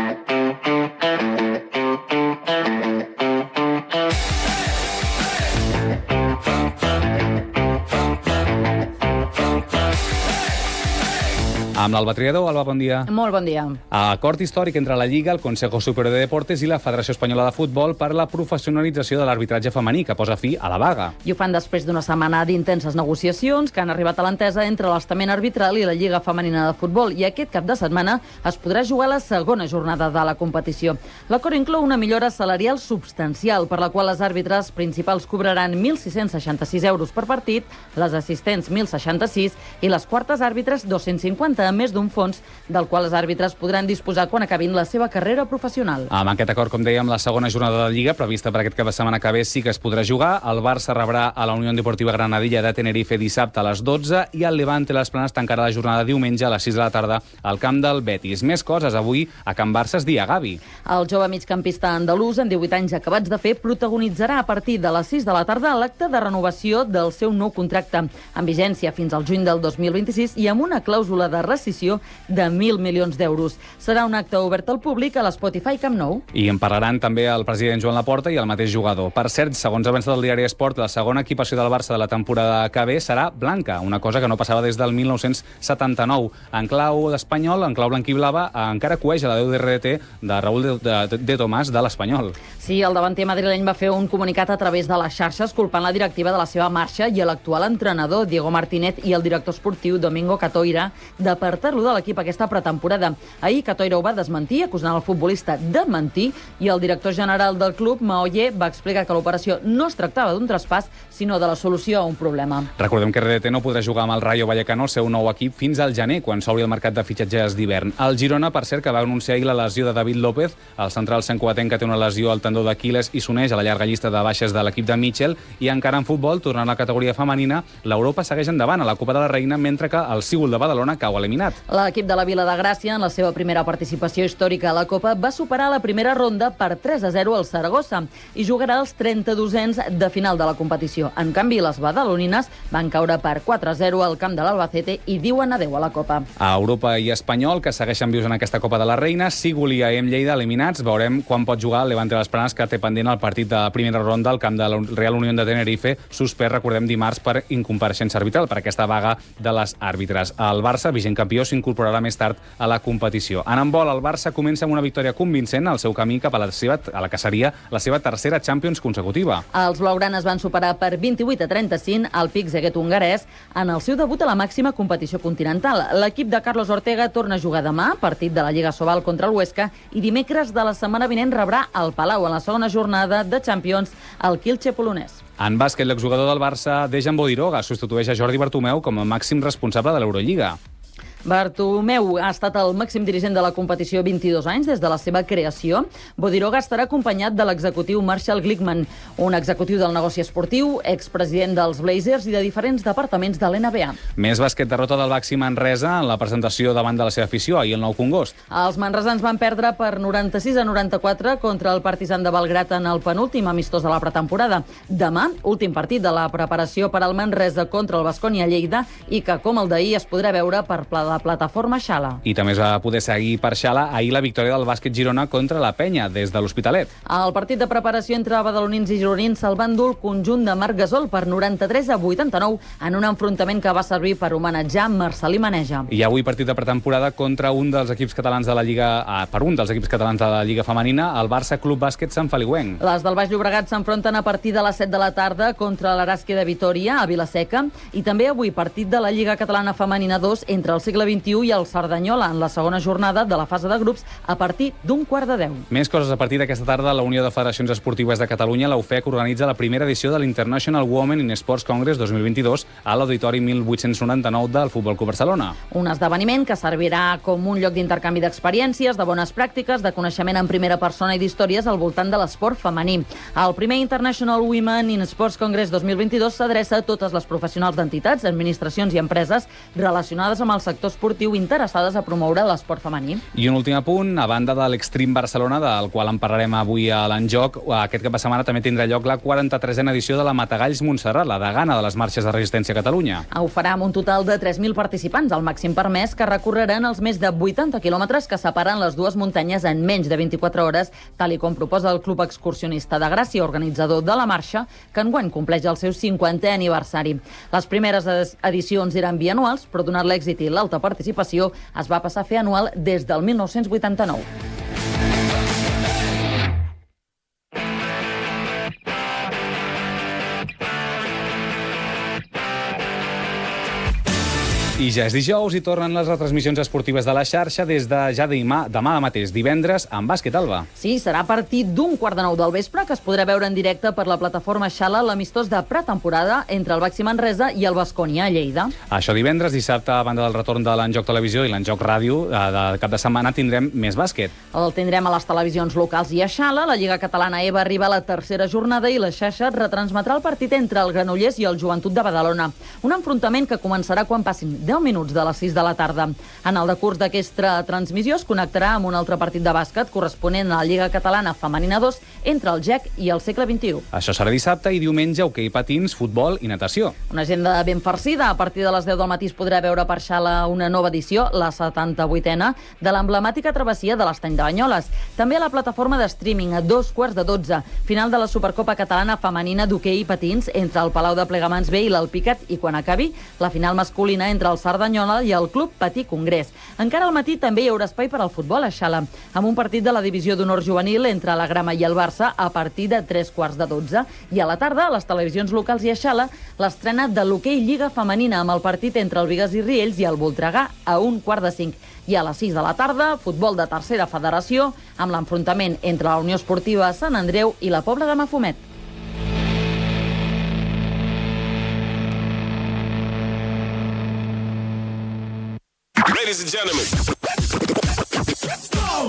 S5: Amb l'Alba Triador. Alba, bon dia.
S6: Molt bon dia.
S5: Acord històric entre la Lliga, el Consejo Superior de Deportes i la Federació Espanyola de Futbol per la professionalització de l'arbitratge femení, que posa fi a la vaga.
S6: I ho fan després d'una setmana d'intenses negociacions que han arribat a l'entesa entre l'estament arbitral i la Lliga Femenina de Futbol, i aquest cap de setmana es podrà jugar la segona jornada de la competició. L'acord inclou una millora salarial substancial, per la qual les àrbitres principals cobraran mil sis-cents seixanta-sis euros per partit, les assistents mil seixanta-sis i les quartes àrbitres dos-cents cinquanta, a més d'un fons del qual els àrbitres podran disposar quan acabin la seva carrera professional.
S5: Amb aquest acord, com dèiem, la segona jornada de Lliga, prevista per aquest cap de setmana que ve, sí que es podrà jugar. El Barça rebrà a la Unió Deportiva Granadilla de Tenerife dissabte a les dotze i el Levante Les Planes tancarà la jornada diumenge a les sis de la tarda al camp del Betis. Més coses avui a Can Barça es dia Gavi.
S6: El jove migcampista andalús, amb divuit anys acabats de fer, protagonitzarà a partir de les sis de la tarda l'acte de renovació del seu nou contracte, amb vigència fins al juny del dos mil vint-i-sis i amb una clàusula de rescissió de mil milions d'euros. Serà un acte obert al públic a l'Spotify Camp Nou.
S5: I en parlaran també el president Joan Laporta i el mateix jugador. Per cert, segons avança del diari Esport, la segona equipació del Barça de la temporada que ve serà blanca, una cosa que no passava des del mil nou-cents setanta-nou. En clau d'Espanyol, en clau blanquiblava, encara coeix a la D U R T de Raúl de, de, de Tomàs de l'Espanyol.
S6: Sí, el davanter madrileny va fer un comunicat a través de les xarxes culpant la directiva de la seva marxa i l'actual entrenador Diego Martínez i el director esportiu Domingo Catoira d'apartar-lo de l'equip aquesta pretemporada. Ahir Catoira ho va desmentir, acusant el futbolista de mentir, i el director general del club, Maoller, va explicar que l'operació no es tractava d'un traspàs, sinó de la solució a un problema.
S5: Recordem que R D T no podrà jugar amb el Rayo Vallecano, el seu nou equip, fins al gener, quan s'obri el mercat de fitxatges d'hivern. El Girona, per cert, que va anunciar ahir la lesió de David López, el central sancoatenc que té una lesió al tendó d'Aquil·les i s'uneix a la llarga llista de baixes de l'equip de Mitchell, i encara en futbol, tornant a la categoria femenina, l'Europa segueix endavant a la Copa de la Reina, mentre que el Sigul de Badalona cau eliminat.
S6: L'equip de la Vila de Gràcia, en la seva primera participació històrica a la Copa, va superar la primera ronda per tres a zero al Saragossa i jugarà els trenta-dosens de final de la competició. En canvi, les badalonines van caure per quatre a zero al camp de l'Albacete i diuen adeu a la Copa.
S5: A Europa i Espanyol, que segueixen vius en aquesta Copa de la Reina, Sigul i A E M Lleida eliminats. Veurem quan pot jugar el Levante Les Planes, que té pendent el partit de primera ronda al camp de la Real Unión de Tenerife, suspès, recordem, dimarts per incompareixença arbitral, per aquesta vaga de les àrbitres. El Barça, vigent campió campió s'incorporarà més tard a la competició. En handbol, el Barça comença amb una victòria convincent al seu camí cap a la, seva, a la que seria la seva tercera Champions consecutiva.
S6: Els blaugranes van superar per vint-i-vuit a trenta-cinc el Pick-Szeged hongarès en el seu debut a la màxima competició continental. L'equip de Carlos Ortega torna a jugar demà, partit de la Lliga Sobal contra el Huesca, i dimecres de la setmana vinent rebrà al Palau en la segona jornada de Champions el Kielce polonès.
S5: En bàsquet, l'exjugador del Barça, Dejan Bodiroga, substitueix a Jordi Bartomeu com a màxim responsable de l'Eurolliga.
S6: Bartomeu ha estat el màxim dirigent de la competició vint-i-dos anys des de la seva creació. Bodiroga estarà acompanyat de l'executiu Marshall Glickman, un executiu del negoci esportiu, expresident dels Blazers i de diferents departaments de l'N B A.
S5: Més bàsquet, derrota del Baxi Manresa en la presentació davant de la seva afició ahir el nou Congost.
S6: Els manresans van perdre per noranta-sis a noranta-quatre contra el Partizan de Belgrat en el penúltim amistós de la pretemporada. Demà, últim partit de la preparació per al Manresa contra el Baskonia Lleida i que, com el d'ahir, es podrà veure per pla la plataforma Xala.
S5: I també es va poder seguir per Xala ahir la victòria del bàsquet Girona contra la Penya des de l'Hospitalet.
S6: El partit de preparació entre badalonins i gironins se'l va endur el conjunt de Marc Gasol per noranta-tres a vuitanta-nou en un enfrontament que va servir per homenatjar Marcelí Maneja.
S5: I avui partit de pretemporada contra un dels equips catalans de la Lliga, ah, per un dels equips catalans de la Lliga Femenina, el Barça Club Bàsquet Sant Feliuenc.
S6: Les del Baix Llobregat s'enfronten a partir de les set de la tarda contra l'Aràsque de Vitòria a Vilaseca i també avui partit de la Lliga Catalana Femenina dos entre el segle vint-i-u i el Cerdanyola en la segona jornada de la fase de grups a partir d'un quart de deu.
S5: Més coses a partir d'aquesta tarda. La Unió de Federacions Esportives de Catalunya, la U F E C, organitza la primera edició de l'International Women in Sports Congress dos mil vint-i-dos a l'Auditori mil vuit-cents noranta-nou del Futbol Club Barcelona.
S6: Un esdeveniment que servirà com un lloc d'intercanvi d'experiències, de bones pràctiques, de coneixement en primera persona i d'històries al voltant de l'esport femení. El primer International Women in Sports Congress dos mil vint-i-dos s'adreça a totes les professionals d'entitats, administracions i empreses relacionades amb el sector esportiu interessades a promoure l'esport femení.
S5: I un últim apunt, a banda de l'Extreme Barcelona, del qual en parlarem avui a l'Enjoc, aquest cap de setmana també tindrà lloc la quaranta-tresena edició de la Matagalls Montserrat, la degana de les marxes de resistència a Catalunya.
S6: Ho farà amb un total de tres mil participants, el màxim permès, que recorreran els més de vuitanta quilòmetres que separen les dues muntanyes en menys de vint-i-quatre hores, tal i com proposa el Club Excursionista de Gràcia, organitzador de la marxa, que enguany compleix el seu cinquantè aniversari. Les primeres edicions eren bianuals, però donat l'èxit i l'alta participació es va passar a fer anual des del mil nou-cents vuitanta-nou.
S5: I ja és dijous i tornen les retransmissions esportives de la xarxa des de ja demà, demà mateix, divendres, amb bàsquet, Alba.
S6: Sí, serà a partir d'un quart de nou del vespre que es podrà veure en directe per la plataforma Xala l'amistós de pretemporada entre el Baxi Manresa i el Baskonia a Lleida.
S5: Això divendres, dissabte, a banda del retorn de l'Enjoc Televisió i l'Enjoc Ràdio, de cap de setmana tindrem més bàsquet.
S6: El tindrem a les televisions locals i a Xala. La Lliga Catalana E va arribar a la tercera jornada i la xarxa retransmetrà el partit entre el Granollers i el Joventut de Badalona. Un enfrontament que començarà quan passin deu minuts de les sis de la tarda. En el decurs d'aquesta transmissió es connectarà amb un altre partit de bàsquet corresponent a la Lliga Catalana Femenina dos entre el G E C i el segle vint-i-u.
S5: Això serà dissabte i diumenge hoquei patins, futbol i natació.
S6: Una agenda ben farcida. A partir de les deu del matí es podrà veure per Xala una nova edició, la setanta-vuitena, de l'emblemàtica travessia de l'Estany de Banyoles. També a la plataforma de streaming a dos quarts de dotze, final de la Supercopa Catalana Femenina d'hoquei i patins entre el Palau de Plegamans B i l'Alpicat i quan acabi la final masculina entre el Cerdanyola i el Club Patí Congrés. Encara al matí també hi haurà espai per al futbol a Xala, amb un partit de la divisió d'honor juvenil entre la Grama i el Barça a partir de tres quarts de dotze. I a la tarda, a les televisions locals i a Xala, l'estrena de l'hoquei Lliga Femenina amb el partit entre el Bigues i Riells i el Voltregà a un quart de cinc. I a les sis de la tarda, futbol de tercera federació, amb l'enfrontament entre la Unió Esportiva Sant Andreu i la Pobla de Mafumet.
S2: Ladies and gentlemen, let's go!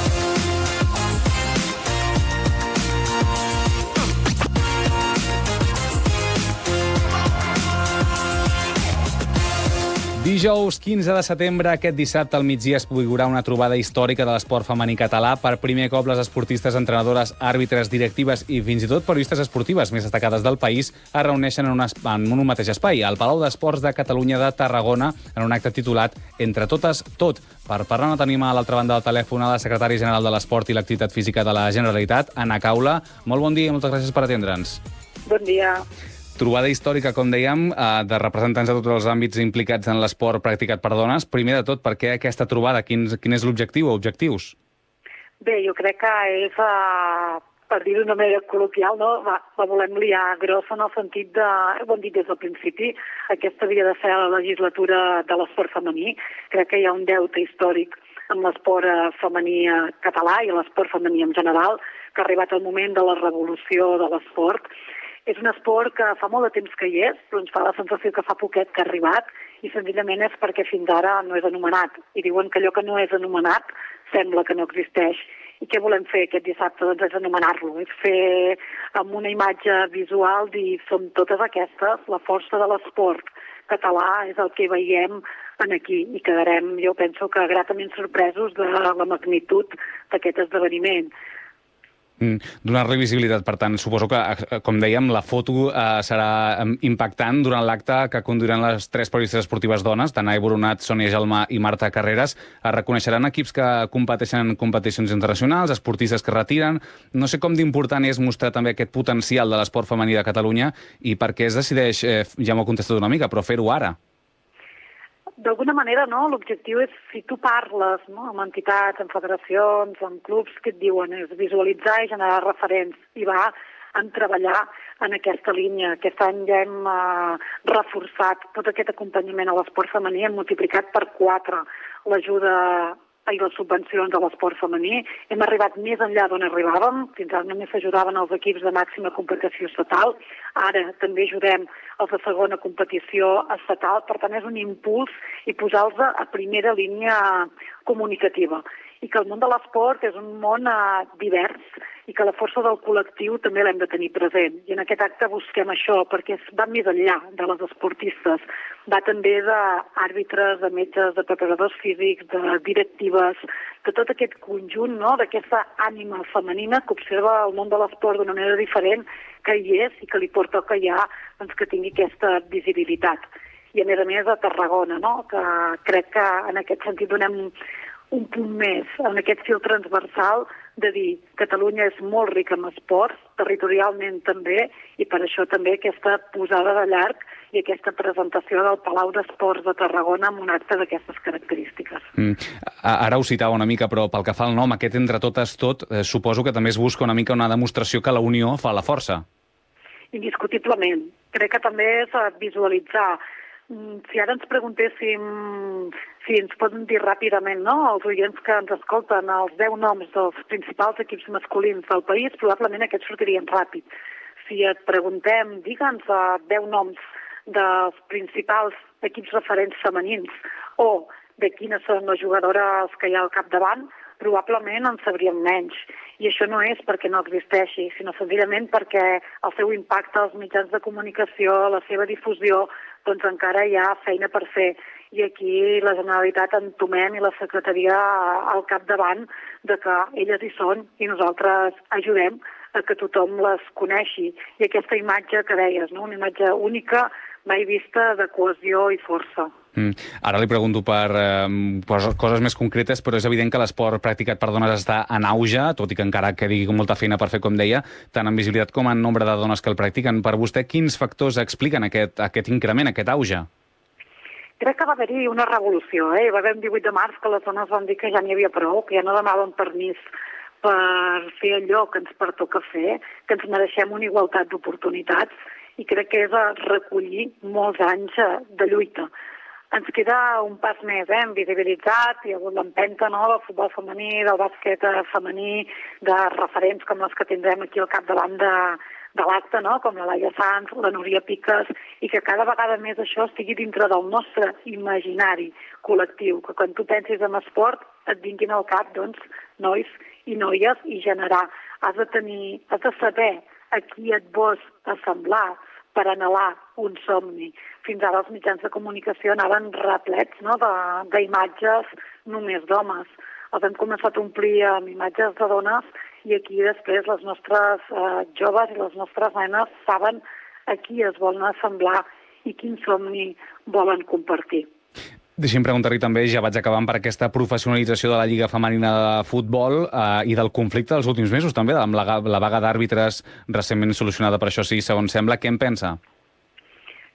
S5: Dijous quinze de setembre, aquest dissabte al migdia es publicarà una trobada històrica de l'esport femení català. Per primer cop les esportistes, entrenadores, àrbitres, directives i fins i tot periodistes esportives més destacades del país es reuneixen en un, en un mateix espai, al Palau d'Esports de Catalunya de Tarragona, en un acte titulat Entre totes, tot. Per parlar no tenim a l'altra banda del telèfon a la secretària general de l'Esport i l'Activitat Física de la Generalitat, Anna Caula. Molt bon dia i moltes gràcies per atendre'ns.
S17: Bon dia.
S5: trobada històrica, com dèiem, de representants de tots els àmbits implicats en l'esport practicat per dones. Primer de tot, per què aquesta trobada? Quin, quin és l'objectiu o objectius?
S17: Bé, jo crec que és, uh, per dir-ho d'una manera col·loquial, no? la, la volem liar grossa en el sentit de, ho hem dit des del principi, aquesta havia de ser la legislatura de l'esport femení. Crec que hi ha un deute històric amb l'esport femení català i l'esport femení en general, que ha arribat el moment de la revolució de l'esport. És un esport que fa molt de temps que hi és, però ens fa la sensació que fa poquet que ha arribat, i senzillament és perquè fins ara no és anomenat. I diuen que allò que no és anomenat sembla que no existeix. I què volem fer aquest dissabte? Doncs és anomenar-lo, és fer amb una imatge visual, dir som totes aquestes, la força de l'esport català és el que veiem en aquí, i quedarem, jo penso que gratament sorpresos de la magnitud d'aquest esdeveniment.
S5: Mm, donar-li visibilitat, per tant, suposo que, com dèiem, la foto eh, serà impactant durant l'acte que conduiran les tres periodistes esportives dones, Danae Boronat, Sònia Gelmà i Marta Carreras. Es reconeixeran equips que competeixen en competicions internacionals, esportistes que retiren. No sé com d'important és mostrar també aquest potencial de l'esport femení de Catalunya i per què es decideix, eh, ja m'ho ha contestat una mica, però fer-ho ara.
S17: D'alguna manera, no? L'objectiu és, si tu parles, no? amb entitats, amb federacions, amb clubs, que et diuen és visualitzar i generar referents, i va en treballar en aquesta línia. Aquest any ja hem uh, reforçat tot aquest acompanyament a l'esport femení, hem multiplicat per quatre l'ajuda i les subvencions a l'esport femení. Hem arribat més enllà d'on arribàvem. Fins ara només s'ajudaven els equips de màxima competició estatal. Ara també ajudem els de segona competició estatal. Per tant, és un impuls i posar-los a primera línia comunicativa. I que el món de l'esport és un món uh, divers i que la força del col·lectiu també l'hem de tenir present. I en aquest acte busquem això, perquè va més enllà de les esportistes. Va també d'àrbitres, de metges, de preparadors físics, de directives, de tot aquest conjunt, no?, d'aquesta ànima femenina que observa el món de l'esport d'una manera diferent, que hi és i que li porta que hi ha, doncs, que tingui aquesta visibilitat. I a més a més a Tarragona, no?, que crec que en aquest sentit donem un punt més en aquest fil transversal de dir Catalunya és molt rica en esports, territorialment també, i per això també aquesta posada de llarg i aquesta presentació del Palau d'Esports de Tarragona amb un acte d'aquestes característiques.
S5: Mm. Ara ho citava una mica, però pel que fa al nom, aquest entre totes tot, eh, suposo que també es busca una mica una demostració que la unió fa la força.
S17: Indiscutiblement. Crec que també és visualitzar. Si ara ens preguntéssim, si ens poden dir ràpidament, no?, els oients que ens escolten, els deu noms dels principals equips masculins del país, probablement aquests sortirien ràpid. Si et preguntem, digue'ns deu noms dels principals equips referents femenins o de quines són les jugadores que hi ha al capdavant, probablement en sabríem menys. I això no és perquè no existeixi, sinó senzillament perquè el seu impacte als mitjans de comunicació, la seva difusió, doncs encara hi ha feina per fer. I aquí la Generalitat entomem i la Secretaria al capdavant de que elles hi són i nosaltres ajudem a que tothom les coneixi. I aquesta imatge que deies, no?, una imatge única, mai vista, de cohesió i força.
S5: Mm. Ara li pregunto per eh, coses més concretes, però és evident que l'esport practicat per dones està en auge, tot i que encara quedi molta feina per fer, com deia, tant en visibilitat com en nombre de dones que el practiquen. Per vostè, quins factors expliquen aquest, aquest increment, aquest auge?
S17: Crec que va haver-hi una revolució. Eh? Va haver un divuit de març que les dones van dir que ja n'hi havia prou, que ja no demanaven permís per fer allò que ens pertoca fer, que ens mereixem una igualtat d'oportunitats, i crec que és a recollir molts anys de lluita. Ens queda un pas més, eh? Hem visibilitzat, hi ha hagut l'empenta, no?, del futbol femení, del bàsquet femení, de referents com les que tindrem aquí al capdavant de, de l'acte, no?, com la Laia Sanz, la Núria Piques, i que cada vegada més això estigui dintre del nostre imaginari col·lectiu, que quan tu pensis en esport et vinguin al cap, doncs, nois i noies, i generar. Has de tenir, has de saber a qui et vols assemblar per anhelar un somni. Fins ara els mitjans de comunicació anaven replets, no?, d'imatges només d'homes. Els hem començat a omplir amb imatges de dones i aquí després les nostres eh, joves i les nostres nenes saben a qui es volen assemblar i quin somni volen compartir.
S5: Deixi'm preguntar-li també, ja vaig acabant, per aquesta professionalització de la Lliga Femenina de Futbol eh, i del conflicte dels últims mesos també, amb la, la vaga d'àrbitres recentment solucionada, per això sí, segons sembla. Què en pensa?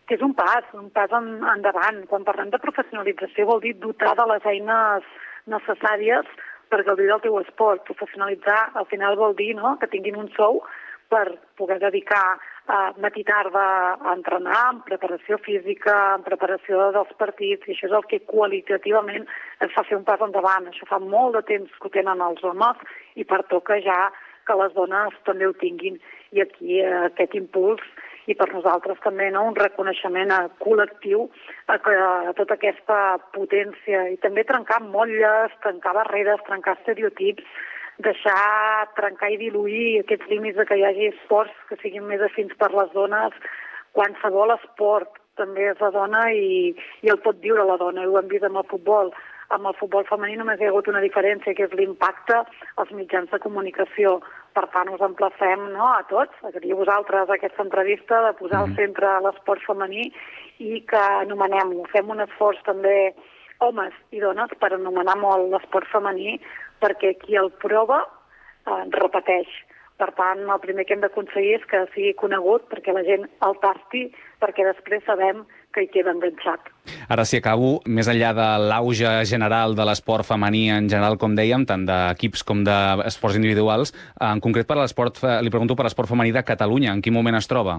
S17: que és un pas, un pas en, endavant. Quan parlem de professionalització vol dir dotar de les eines necessàries per gaudir del teu esport. Professionalitzar al final vol dir, no?, que tinguin un sou per poder dedicar a matí tarda a entrenar, en preparació física, en preparació dels partits, i això és el que qualitativament ens fa fer un pas endavant. Això fa molt de temps que ho tenen els homes i pertoca ja que les dones també ho tinguin. I aquí eh, aquest impuls, i per nosaltres també, no?, un reconeixement eh, col·lectiu a, a tota aquesta potència, i també trencar motlles, trencar barreres, trencar estereotips, deixar, trencar i diluir aquests límits de que hi hagi esports que siguin més afins per les dones. Qualsevol esport també és la dona i, i el pot viure la dona, ho hem vist amb el futbol. Amb el futbol femení només hi ha hagut una diferència, que és l'impacte als mitjans de comunicació. Per tant, us emplacem, no?, a tots, a dir vosaltres aquesta entrevista, de posar al centre l'esport femení i que anomenem-lo. Fem un esforç també, homes i dones, per anomenar molt l'esport femení, perquè qui el prova eh, repeteix. Per tant, el primer que hem d'aconseguir és que sigui conegut, perquè la gent el tasti, perquè després sabem que hi queda enganxat.
S5: Ara sí, acabo. Més enllà de l'auge general de l'esport femení en general, com dèiem, tant d'equips com d'esports individuals, en concret per l'esport, li pregunto per l'esport femení de Catalunya, en quin moment es troba?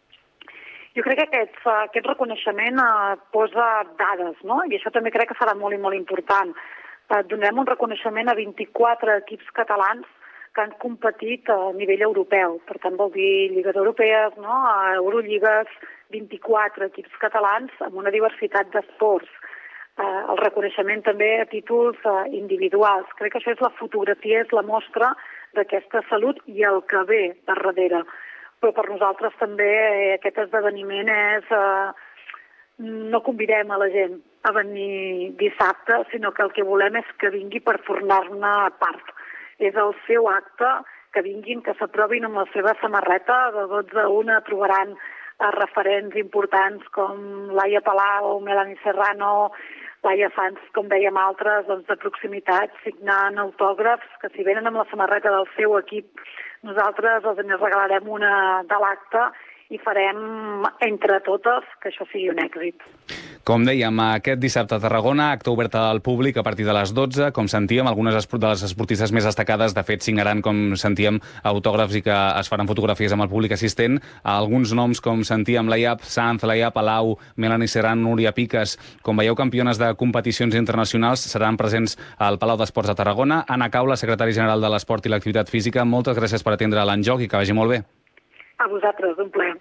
S17: Jo crec que aquest, aquest reconeixement eh, posa dades, no? I això també crec que serà molt i molt important. Eh, donem un reconeixement a vint-i-quatre equips catalans que han competit a nivell europeu. Per tant, vol dir lligues europees, no?, a Eurollligues, vint-i-quatre equips catalans amb una diversitat d'esports. Eh, el reconeixement també a títols eh, individuals. Crec que això és la fotografia, és la mostra d'aquesta salut i el que ve per darrere. Però per nosaltres també eh, aquest esdeveniment és... Eh, no convidem a la gent a venir dissabte, sinó que el que volem és que vingui per formar-ne part. És el seu acte, que vinguin, que s'aprovin amb la seva samarreta. De dotze a una trobaran eh, referents importants com Laia Palau, Melanie Serrano, Laia Sanz, com dèiem altres, doncs, de proximitat, signant autògrafs, que si venen amb la samarreta del seu equip, nosaltres els en regalarem una de l'acte i farem entre totes que això sigui un èxit.
S5: Com dèiem, aquest dissabte a Tarragona, acte obert al públic a partir de les dotze. Com sentíem, algunes de les esportistes més destacades, de fet, signaran, com sentíem, autògrafs i que es faran fotografies amb el públic assistent. Alguns noms, com sentíem, Laia Sanz, Laia Palau, Melanie Serrano, Núria Piques, com veieu, campiones de competicions internacionals, seran presents al Palau d'Esports de Tarragona. Anna Caula, secretari general de l'Esport i l'Activitat Física, moltes gràcies per atendre l'Enjoc i que vagi molt bé.
S17: A vosaltres, un plaer.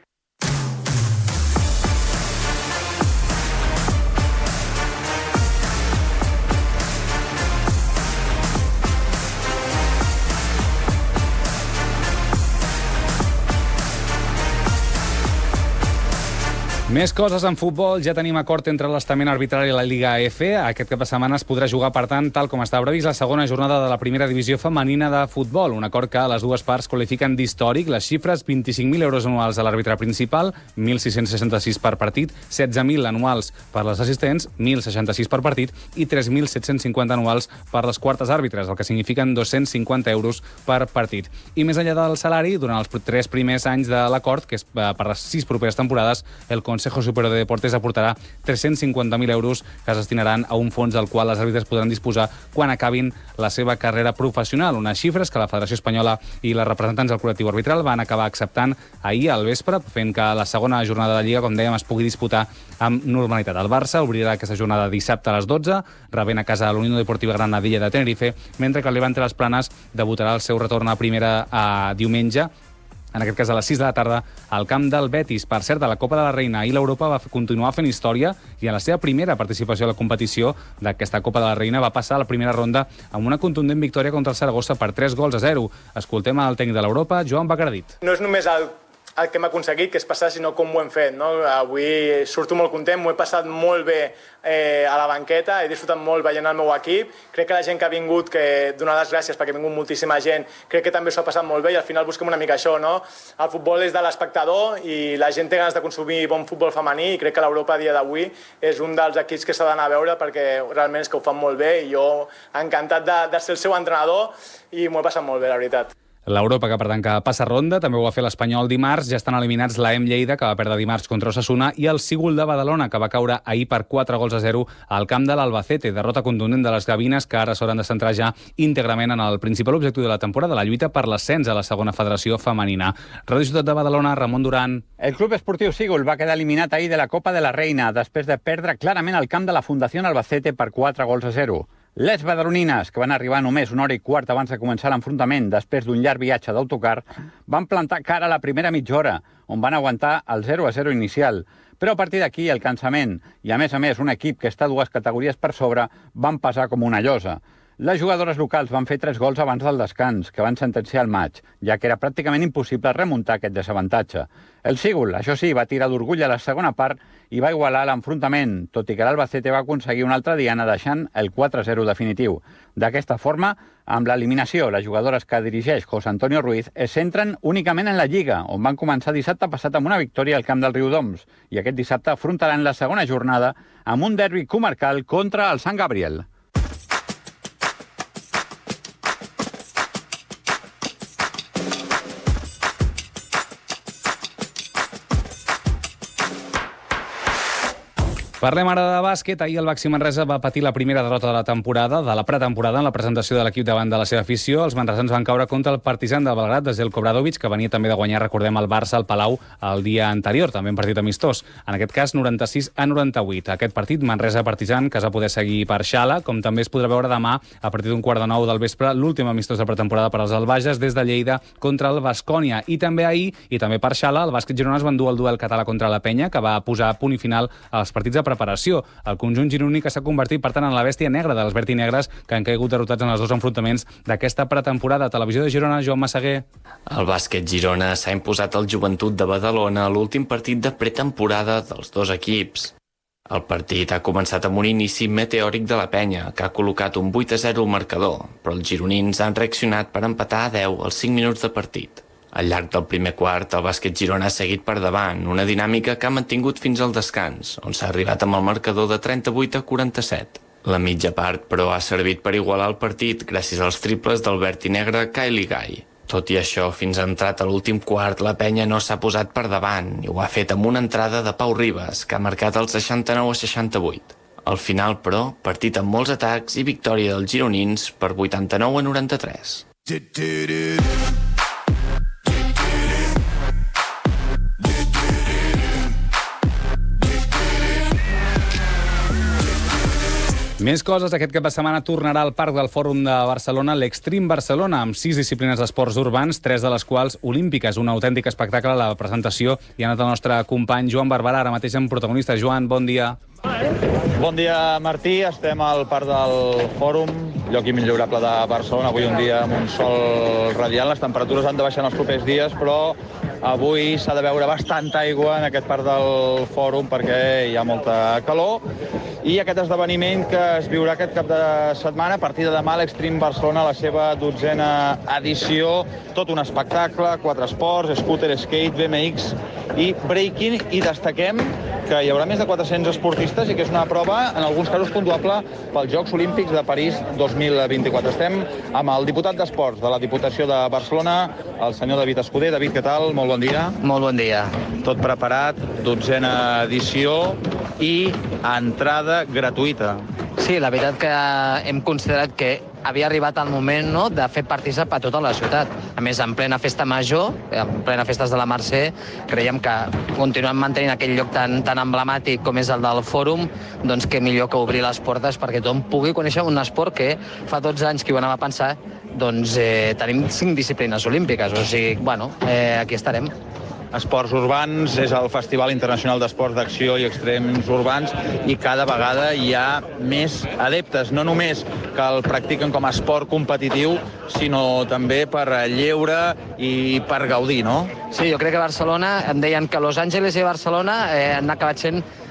S5: Més coses en futbol. Ja tenim acord entre l'estament arbitral i la Lliga E F. Aquest cap de setmana es podrà jugar, per tant, tal com està previst, la segona jornada de la primera divisió femenina de futbol. Un acord que les dues parts qualifiquen d'històric. Les xifres: vint-i-cinc mil euros anuals a l'àrbitre principal, mil sis-cents seixanta-sis per partit, setze mil anuals per les assistents, mil seixanta-sis per partit i tres mil set-cents cinquanta anuals per les quartes àrbitres, el que signifiquen dos-cents cinquanta euros per partit. I més enllà del salari, durant els tres primers anys de l'acord, que és per les sis properes temporades, el Consejo Superior de Deportes aportarà tres-cents cinquanta mil euros que es destinaran a un fons del qual les àrbitres podran disposar quan acabin la seva carrera professional. Unes xifres que la Federació Espanyola i les representants del col·lectiu arbitral van acabar acceptant ahir al vespre, fent que la segona jornada de Lliga, com dèiem, es pugui disputar amb normalitat. El Barça obrirà aquesta jornada dissabte a les dotze, rebent a casa l'Unió Deportiva Granadilla de Tenerife, mentre que el Levante Las Planes debutarà el seu retorn a primera a diumenge, en aquest cas a les sis de la tarda, al camp del Betis. Per cert, a la Copa de la Reina i l'Europa va continuar fent història i en la seva primera participació a la competició d'aquesta Copa de la Reina va passar a la primera ronda amb una contundent victòria contra el Saragossa per tres gols a zero. Escoltem el tècnic de l'Europa, Joan Bacardit.
S7: No és només el el que hem aconseguit, que és passar, sinó com ho hem fet, no? Avui surto molt content, m'ho he passat molt bé eh, a la banqueta, he disfrutat molt veient el meu equip, crec que la gent que ha vingut, que donar les gràcies perquè ha vingut moltíssima gent, crec que també s'ho ha passat molt bé i al final busquem una mica això, no? El futbol és de l'espectador i la gent té ganes de consumir bon futbol femení i crec que l'Europa a dia d'avui és un dels equips que s'ha d'anar a veure perquè realment és que ho fan molt bé i jo encantat de, de ser el seu entrenador i m'ho he passat molt bé, la veritat.
S5: l'Europa, que per tant que passa ronda, també ho va fer l'Espanyol dimarts, ja estan eliminats l'A E M Lleida, que va perdre dimarts contra Osasuna, i el Sigul de Badalona, que va caure ahir per quatre gols a zero al camp de l'Albacete. Derrota contundent de les gavines, que ara s'hauran de centrar ja íntegrament en el principal objectiu de la temporada, la lluita per l'ascens a la segona federació femenina. Ràdio Ciutat de Badalona, Ramon Duran.
S1: El Club Esportiu Sigul va quedar eliminat ahir de la Copa de la Reina, després de perdre clarament al camp de la Fundació Albacete per quatre gols a zero. Les badalonines, que van arribar només una hora i quart abans de començar l'enfrontament després d'un llarg viatge d'autocar, van plantar cara a la primera mitja hora, on van aguantar el zero a zero inicial. Però a partir d'aquí el cansament i, a més a més, un equip que està dues categories per sobre van passar com una llosa. Les jugadores locals van fer tres gols abans del descans, que van sentenciar el maig, ja que era pràcticament impossible remuntar aquest desavantatge. El Sigul, això sí, va tirar d'orgull a la segona part i va igualar l'enfrontament, tot i que l'Albacete va aconseguir una altra diana deixant el quatre a zero definitiu. D'aquesta forma, amb l'eliminació, les jugadores que dirigeix José Antonio Ruiz es centren únicament en la Lliga, on van començar dissabte passat amb una victòria al camp del Riudoms, i aquest dissabte afrontaran la segona jornada amb un derbi comarcal contra el Sant Gabriel.
S5: Parlem ara de bàsquet. Ahir el Baxi Manresa va patir la primera derrota de la temporada, de la pretemporada, en la presentació de l'equip davant de la seva afició. Els manresans van caure contra el Partizan de Belgrad de Zeljko Obradović, que venia també de guanyar, recordem, el Barça al Palau el dia anterior, també en partit amistós. En aquest cas, noranta-sis a noranta-vuit. Aquest partit, Manresa-Partizan, que es va poder seguir per xala, com també es podrà veure demà, a partir d'un quart de nou del vespre, l'últim amistós de pretemporada per als albages des de Lleida contra el Baskonia. I també ahir, i també per xala, el bàsquet girona es va endur el duel català contra la Penya, que va posar punt i final als partits de preparació. El conjunt gironí que s'ha convertit, per tant, en la bèstia negra dels verd i negres, que han caigut derrotats en els dos enfrontaments d'aquesta pretemporada. Televisió de Girona, Joan Massaguer.
S9: El bàsquet Girona s'ha imposat al Joventut de Badalona a l'últim partit de pretemporada dels dos equips. El partit ha començat amb un inici meteòric de la Penya, que ha col·locat un vuit a zero al marcador, però els gironins han reaccionat per empatar a deu als cinc minuts de partit. Al llarg del primer quart, el bàsquet Girona ha seguit per davant, una dinàmica que ha mantingut fins al descans, on s'ha arribat amb el marcador de trenta-vuit a quaranta-set. La mitja part, però, ha servit per igualar el partit gràcies als triples del verd i negre Kylie Guy. Tot i això, fins entrat a l'últim quart, la Penya no s'ha posat per davant i ho ha fet amb una entrada de Pau Ribas, que ha marcat el seixanta-nou a seixanta-vuit. Al final, però, partit amb molts atacs i victòria dels gironins per vuitanta-nou a noranta-tres.
S5: Més coses. Aquest cap de setmana tornarà al Parc del Fòrum de Barcelona l'Extreme Barcelona, amb sis disciplines d'esports urbans, tres de les quals olímpiques. Un autèntic espectacle a la presentació. I ha anat el nostre company Joan Barberà, ara mateix en protagonista. Joan, bon dia.
S3: Bon dia, Martí. Estem al Parc del Fòrum, lloc immillorable de Barcelona. Avui un dia amb un sol radiant. Les temperatures han de baixar en els propers dies, però avui s'ha de veure bastanta aigua en aquest Parc del Fòrum perquè hi ha molta calor. I aquest esdeveniment que es viurà aquest cap de setmana, a partir de demà, l'Extreme Barcelona, la seva dotzena edició, tot un espectacle, quatre esports, scooter, skate, B M X i breaking, i destaquem que hi haurà més de quatre-cents esportistes i que és una prova, en alguns casos puntuable, pels Jocs Olímpics de París dos mil vint-i-quatre. Estem amb el diputat d'Esports de la Diputació de Barcelona, el senyor David Escuder. David, què tal? Molt bon dia.
S23: Molt bon dia.
S3: Tot preparat, dotzena edició i entrada gratuïta.
S23: Sí, la veritat que hem considerat que havia arribat el moment, no?, de fer partícip a tota la ciutat. A més, en plena festa major, en plena festes de la Mercè, creiem que continuem mantenint aquell lloc tan, tan emblemàtic com és el del Fòrum, doncs que millor que obrir les portes perquè tothom pugui conèixer un esport que fa dotze anys que ho anava a pensar, doncs eh, tenim cinc disciplines olímpiques, o sigui, bueno, eh, aquí estarem.
S3: Esports Urbans és el Festival Internacional d'Esports d'Acció i Extrems Urbans i cada vegada hi ha més adeptes, no només que el practiquen com a esport competitiu, sinó també per lleure i per gaudir, no?
S23: Sí, jo crec que a Barcelona, em deien que Los Angeles i Barcelona eh, han acabat sent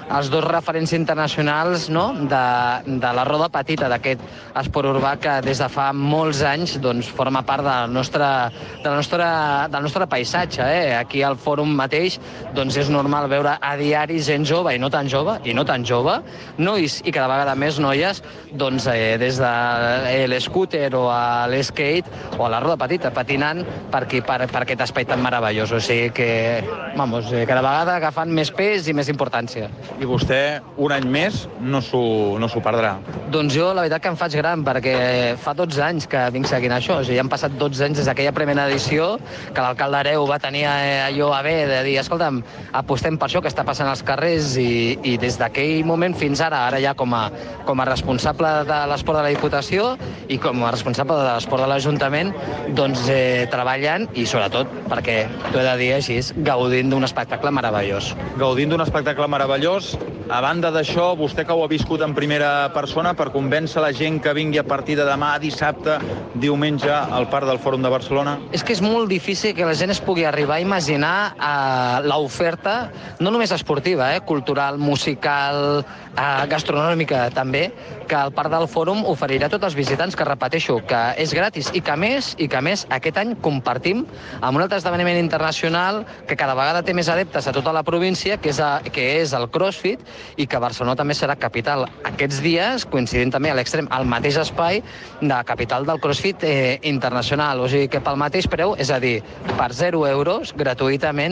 S23: els dos referents internacionals, no? de, de la roda petita d'aquest esport urbà que des de fa molts anys doncs, forma part del nostre, del nostre, del nostre paisatge. Eh? Aquí al Fòrum mateix doncs, és normal veure a diari gent jove i no tan jove, i no tan jove, nois i cada vegada més noies, doncs, eh, des de l'escúter o a l'skate o a la roda petita, patinant per, aquí, per, per aquest espai tan meravellós. O sigui que, vamos, eh, cada vegada agafant més pes i més importància.
S3: I vostè, un any més, no s'ho no s'ho perdrà?
S23: Doncs jo, la veritat que em faig gran, perquè fa dotze anys que vinc seguint això. O sigui, han passat dotze anys des d'aquella primera edició, que l'alcalde Hereu va tenir allò a bé de dir, escolta'm, apostem per això que està passant als carrers, i, i des d'aquell moment fins ara, ara ja com a, com a responsable de l'esport de la Diputació i com a responsable de l'esport de l'Ajuntament, doncs eh, treballant i sobretot, perquè t'ho he de dir així, gaudint d'un espectacle meravellós.
S3: Gaudint d'un espectacle meravellós. A banda d'això, vostè que ho ha viscut en primera persona, per convèncer la gent que vingui a partir de demà, dissabte, diumenge, al Parc del Fòrum de Barcelona?
S23: És que és molt difícil que la gent es pugui arribar a imaginar eh, l'oferta, no només esportiva, eh, cultural, musical, eh, gastronòmica també, que el Parc del Fòrum oferirà a tots els visitants, que repeteixo, que és gratis i que a més, i que a més aquest any compartim amb un altre esdeveniment internacional que cada vegada té més adeptes a tota la província, que és, a, que és el CrossFit, i que Barcelona també serà capital aquests dies, coincidint també a l'extrem, al mateix espai de capital del CrossFit eh, internacional. O sigui que pel mateix preu, és a dir, per zero euros, gratuïtament,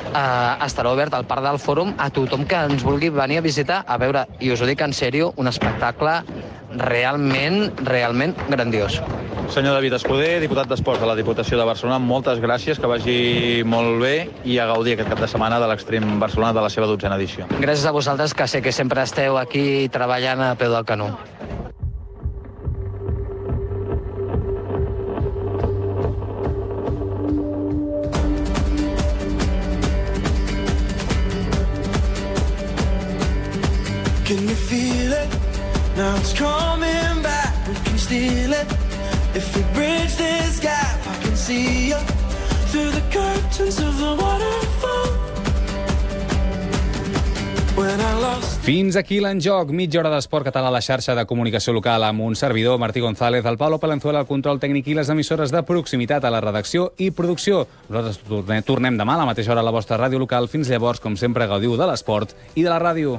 S23: eh, estarà obert al Parc del Fòrum a tothom que ens vulgui venir a visitar, a veure, i us ho dic en sèrio, un espectacle realment, realment grandiós.
S3: Senyor David Escudé, diputat d'Esports de la Diputació de Barcelona, moltes gràcies, que vagi molt bé i a gaudir aquest cap de setmana de l'Extrem Barcelona de la seva dotzena edició.
S23: Gràcies a vosaltres, que sé que sempre esteu aquí treballant a peu del canó.
S2: Can you feel it? Now it's coming back, we can steal it. If we bridge this gap, I can see you through the curtains of the waterfall. When I lost...
S5: Fins aquí l'enjoc, mitja hora d'esport català a la xarxa de comunicació local amb un servidor, Martí González, el Pablo Palenzuela, al control tècnic i les emissores de proximitat a la redacció i producció. Nosaltres tornem demà a la mateixa hora a la vostra ràdio local. Fins llavors, com sempre, gaudiu de l'esport i de la ràdio.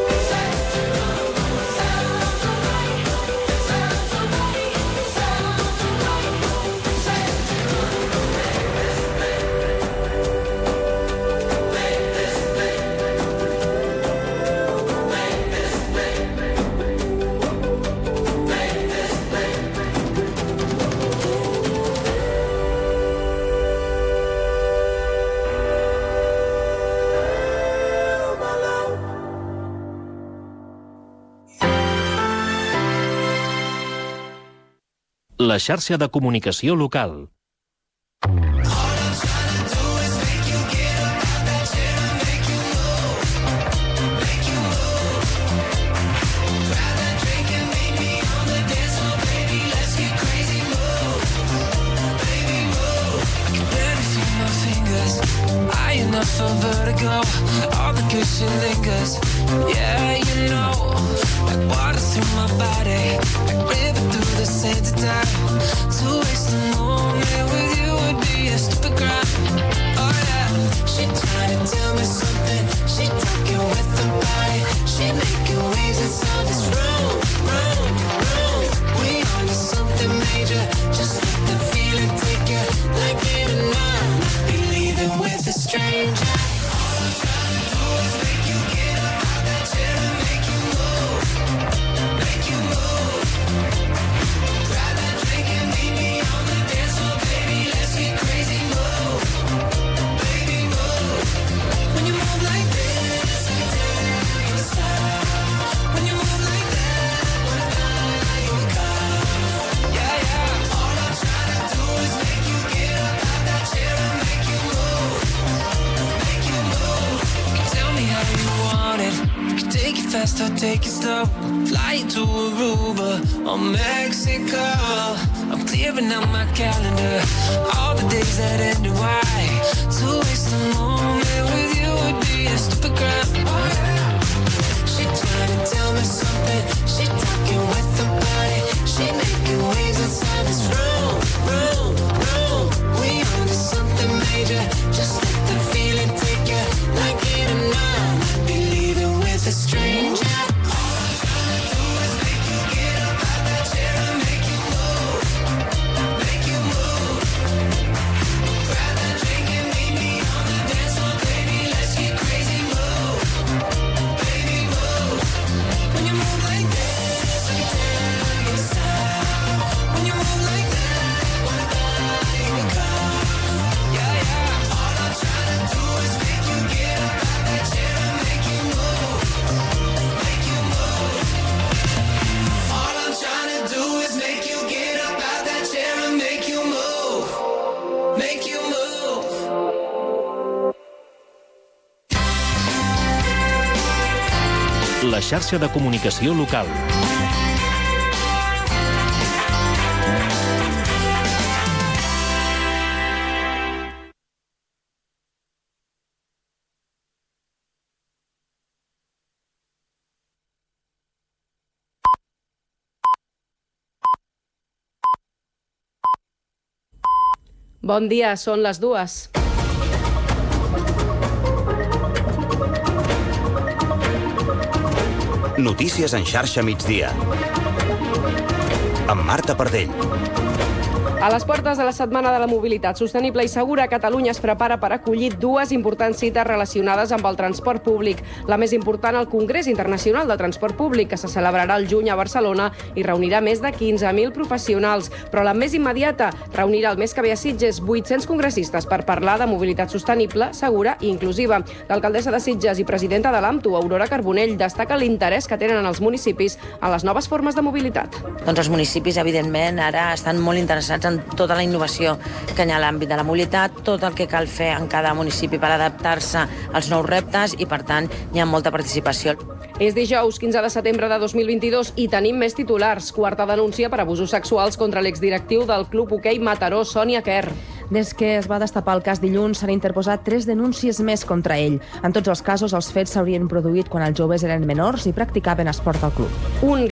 S19: La xarxa de comunicació local.
S2: For vertigo, all the cushion lingers. Yeah, you know, like water through my body, like river through the sands of time. To waste a moment with you would be a stupid crime. Oh yeah, she trying to tell me something. She talking with the body. She making waves inside this room, room, room. We on to something major. Just let the feeling take you, like it or not. Not be leaving with a stranger. Fast or take it slow. Fly to Aruba or Mexico. I'm clearing out my calendar. All the days that end in Y. To waste a moment with you would be a stupid crime. Oh yeah.
S19: xarxa de comunicació local.
S8: Bon dia, són les dues.
S10: Notícies en xarxa migdia. Amb Marta Pardell.
S8: A les portes de la Setmana de la Mobilitat Sostenible i Segura, Catalunya es prepara per acollir dues importants cites relacionades amb el transport públic. La més important, el Congrés Internacional de Transport Públic, que se celebrarà el juny a Barcelona i reunirà més de quinze mil professionals. Però la més immediata reunirà el mes que ve a Sitges vuit-cents congressistes per parlar de mobilitat sostenible, segura i inclusiva. L'alcaldessa de Sitges i presidenta de l'AMTU, Aurora Carbonell, destaca l'interès que tenen els municipis en les noves formes de mobilitat.
S11: Doncs els municipis, evidentment, ara estan molt interessats en tota la innovació que hi ha a l'àmbit de la mobilitat, tot el que cal fer en cada municipi per adaptar-se als nous reptes i, per tant, hi ha molta participació.
S8: És dijous, quinze de setembre de dos mil vint-i-dos, i tenim més titulars. Quarta denúncia per abusos sexuals contra l'exdirectiu del Club Hoquei Mataró, Sònia Kerr.
S24: Des que es va destapar el cas dilluns, s'han interposat tres denúncies més contra ell. En tots els casos, els fets s'haurien produït quan els joves eren menors i practicaven esport al club.
S8: Un